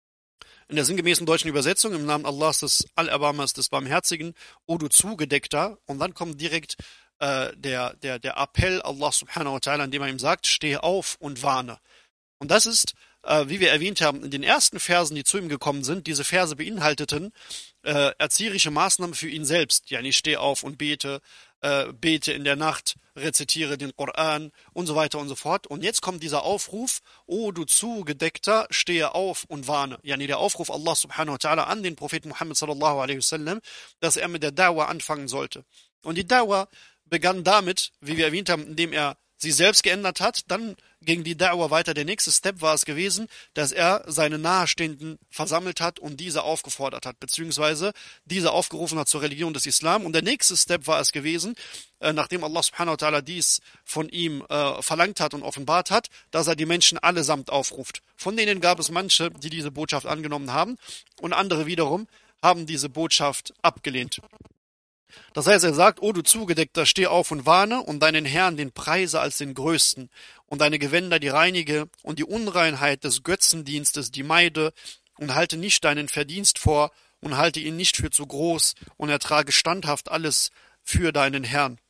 [SPEAKER 2] In der sinngemäßen deutschen Übersetzung: im Namen Allahs, des Allerbarmers, des Barmherzigen, o du Zugedeckter. Und dann kommt direkt der Appell Allah subhanahu wa ta'ala, indem er ihm sagt: Steh auf und warne. Und das ist, wie wir erwähnt haben, in den ersten Versen, die zu ihm gekommen sind, diese Verse beinhalteten erzieherische Maßnahmen für ihn selbst. Yani steh auf und bete, bete in der Nacht, rezitiere den Koran und so weiter und so fort. Und jetzt kommt dieser Aufruf: O du Zugedeckter, stehe auf und warne. Yani der Aufruf Allah subhanahu wa ta'ala an den Propheten Muhammad sallallahu alaihi wasallam, dass er mit der Da'wah anfangen sollte. Und die Da'wah begann damit, wie wir erwähnt haben, indem er sie selbst geändert hat. Dann ging die Da'wah weiter. Der nächste Step war es gewesen, dass er seine Nahestehenden versammelt hat und diese aufgefordert hat, beziehungsweise diese aufgerufen hat zur Religion des Islam. Und der nächste Step war es gewesen, nachdem Allah subhanahu wa ta'ala dies von ihm verlangt hat und offenbart hat, dass er die Menschen allesamt aufruft. Von denen gab es manche, die diese Botschaft angenommen haben, und andere wiederum haben diese Botschaft abgelehnt. Das heißt, er sagt: O du Zugedeckter, steh auf und warne, und deinen Herrn den preise als den Größten, und deine Gewänder die reinige, und die Unreinheit des Götzendienstes die meide, und halte nicht deinen Verdienst vor, und halte ihn nicht für zu groß, und ertrage standhaft alles für deinen Herrn.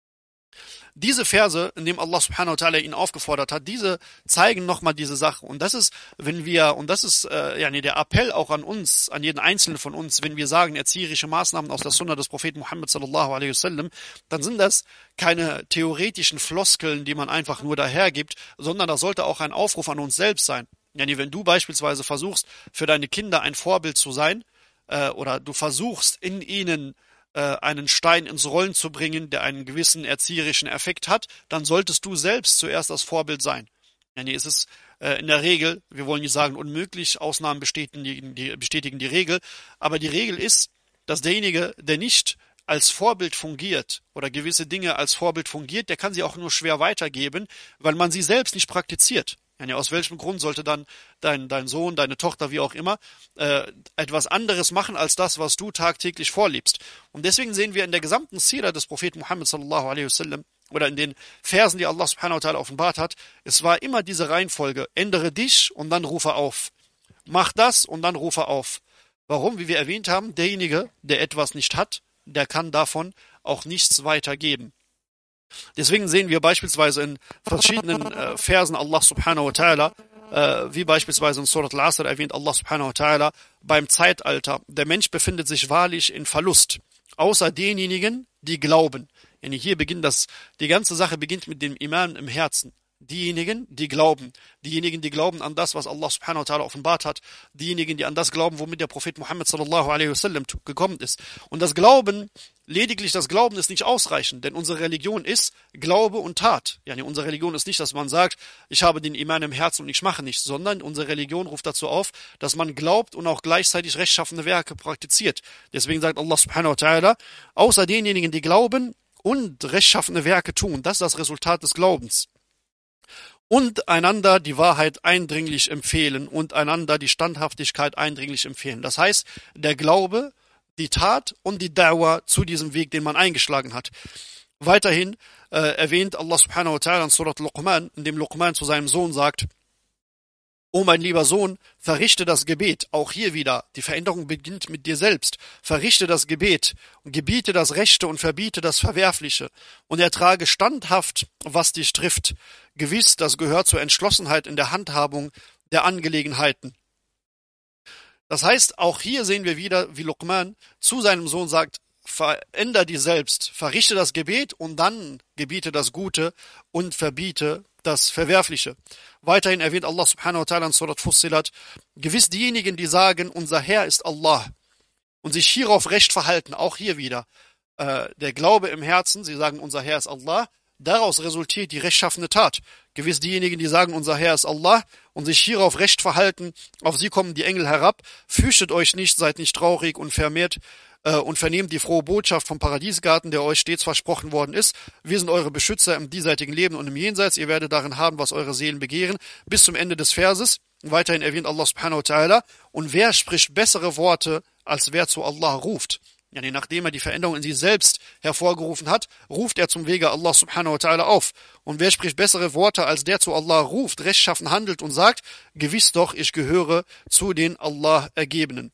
[SPEAKER 2] Diese Verse, in dem Allah subhanahu wa ta'ala ihn aufgefordert hat, diese zeigen nochmal diese Sache. Und das ist, der Appell auch an uns, an jeden Einzelnen von uns, wenn wir sagen erzieherische Maßnahmen aus der Sunna des Propheten Muhammad sallallahu alaihi wasallam, dann sind das keine theoretischen Floskeln, die man einfach nur dahergibt, sondern das sollte auch ein Aufruf an uns selbst sein. Yani wenn du beispielsweise versuchst, für deine Kinder ein Vorbild zu sein, oder du versuchst, in ihnen einen Stein ins Rollen zu bringen, der einen gewissen erzieherischen Effekt hat, dann solltest du selbst zuerst das Vorbild sein. Yani es ist in der Regel, wir wollen nicht sagen unmöglich, Ausnahmen bestätigen die Regel, aber die Regel ist, dass derjenige, der nicht als Vorbild fungiert oder gewisse Dinge als Vorbild fungiert, der kann sie auch nur schwer weitergeben, weil man sie selbst nicht praktiziert.
[SPEAKER 3] Ja, aus welchem Grund sollte dann dein Sohn, deine Tochter, wie auch immer, etwas anderes machen als das, was du tagtäglich vorlebst? Und deswegen sehen wir in der gesamten Sira des Propheten Muhammad sallallahu alaihi wasallam oder in den Versen, die Allah subhanahu wa ta'ala offenbart hat, es war immer diese Reihenfolge: Ändere dich und dann rufe auf. Mach das und dann rufe auf. Warum? Wie wir erwähnt haben, derjenige, der etwas nicht hat, der kann davon auch nichts weitergeben. Deswegen sehen wir beispielsweise in verschiedenen Versen Allah subhanahu wa ta'ala, wie beispielsweise in Surat al-Asr erwähnt Allah subhanahu wa ta'ala, beim Zeitalter: Der Mensch befindet sich wahrlich in Verlust, außer denjenigen, die glauben. Hier beginnt die ganze Sache beginnt mit dem Iman im Herzen. Diejenigen, die glauben an das, was Allah subhanahu wa ta'ala offenbart hat, diejenigen, die an das glauben, womit der Prophet Muhammad sallallahu alaihi wasallam gekommen ist. Und lediglich das Glauben ist nicht ausreichend, denn unsere Religion ist Glaube und Tat. Unsere Religion ist nicht, dass man sagt, ich habe den Iman im Herzen und ich mache nichts, sondern unsere Religion ruft dazu auf, dass man glaubt und auch gleichzeitig rechtschaffene Werke praktiziert. Deswegen sagt Allah subhanahu wa ta'ala, außer denjenigen, die glauben und rechtschaffene Werke tun, das ist das Resultat des Glaubens. Und einander die Wahrheit eindringlich empfehlen und einander die Standhaftigkeit eindringlich empfehlen. Das heißt, der Glaube, die Tat und die Da'wah zu diesem Weg, den man eingeschlagen hat. Weiterhin erwähnt Allah subhanahu wa ta'ala in Surat Luqman, in dem Luqman zu seinem Sohn sagt: O mein lieber Sohn, verrichte das Gebet. Auch hier wieder, die Veränderung beginnt mit dir selbst. Verrichte das Gebet und gebiete das Rechte und verbiete das Verwerfliche und ertrage standhaft, was dich trifft. Gewiss, das gehört zur Entschlossenheit in der Handhabung der Angelegenheiten. Das heißt, auch hier sehen wir wieder, wie Luqman zu seinem Sohn sagt: Veränder dich selbst, verrichte das Gebet und dann gebiete das Gute und verbiete das Verwerfliche. Weiterhin erwähnt Allah subhanahu wa ta'ala in Surat Fussilat: Gewiss diejenigen, die sagen, unser Herr ist Allah, und sich hierauf recht verhalten, auch hier wieder, der Glaube im Herzen, sie sagen, unser Herr ist Allah, daraus resultiert die rechtschaffene Tat. Gewiss diejenigen, die sagen, unser Herr ist Allah, und sich hierauf recht verhalten, auf sie kommen die Engel herab, fürchtet euch nicht, seid nicht traurig und vernehmt die frohe Botschaft vom Paradiesgarten, der euch stets versprochen worden ist. Wir sind eure Beschützer im diesseitigen Leben und im Jenseits. Ihr werdet darin haben, was eure Seelen begehren. Bis zum Ende des Verses. Weiterhin erwähnt Allah subhanahu wa ta'ala: Und wer spricht bessere Worte, als wer zu Allah ruft? Nachdem er die Veränderung in sich selbst hervorgerufen hat, ruft er zum Wege Allah subhanahu wa ta'ala auf. Und wer spricht bessere Worte, als der zu Allah ruft, rechtschaffen handelt und sagt: Gewiss doch, ich gehöre zu den Allah Ergebenen.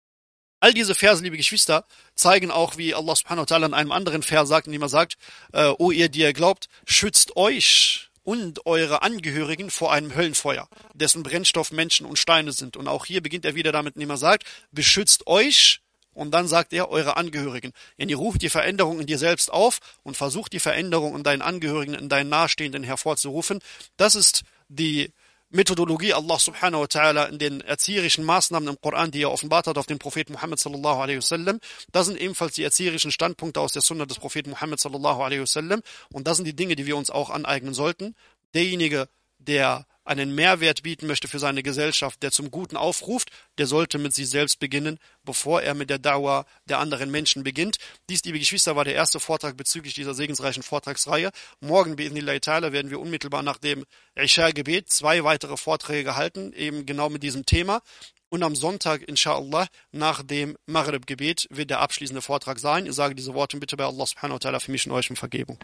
[SPEAKER 3] All diese Verse, liebe Geschwister, zeigen auch, wie Allah subhanahu wa ta'ala in einem anderen Vers sagt, indem er sagt: O ihr, die ihr glaubt, schützt euch und eure Angehörigen vor einem Höllenfeuer, dessen Brennstoff Menschen und Steine sind. Und auch hier beginnt er wieder damit, indem er sagt: Beschützt euch. Und dann sagt er, eure Angehörigen. Ihr ruft die Veränderung in dir selbst auf und versucht die Veränderung in deinen Angehörigen, in deinen Nahestehenden hervorzurufen. Das ist die Methodologie Allah subhanahu wa ta'ala in den erzieherischen Maßnahmen im Koran, die er offenbart hat auf den Propheten Muhammad sallallahu alaihi wasallam. Das sind ebenfalls die erzieherischen Standpunkte aus der Sunna des Propheten Muhammad sallallahu alaihi wasallam. Und das sind die Dinge, die wir uns auch aneignen sollten. Derjenige, der einen Mehrwert bieten möchte für seine Gesellschaft, der zum Guten aufruft, der sollte mit sich selbst beginnen, bevor er mit der Da'wah der anderen Menschen beginnt. Dies, liebe Geschwister, war der erste Vortrag bezüglich dieser segensreichen Vortragsreihe. Morgen, bi'idhnillahi ta'ala, werden wir unmittelbar nach dem Isha-Gebet 2 weitere Vorträge gehalten, eben genau mit diesem Thema. Und am Sonntag, inshallah, nach dem Maghrib-Gebet wird der abschließende Vortrag sein. Ich sage diese Worte bitte bei Allah subhanahu wa ta'ala für mich und euch um Vergebung.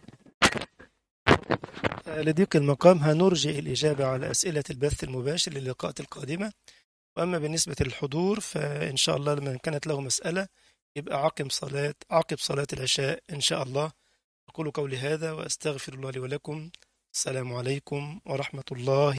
[SPEAKER 1] لضيق المقام هنرجع الإجابة على أسئلة البث المباشر للقاءات القادمة. وأما بالنسبة للحضور فإن شاء الله لمن كانت له مسألة يبقى عقب صلاة العشاء إن شاء الله. أقول قولي هذا وأستغفر الله لي ولكم. السلام عليكم ورحمة الله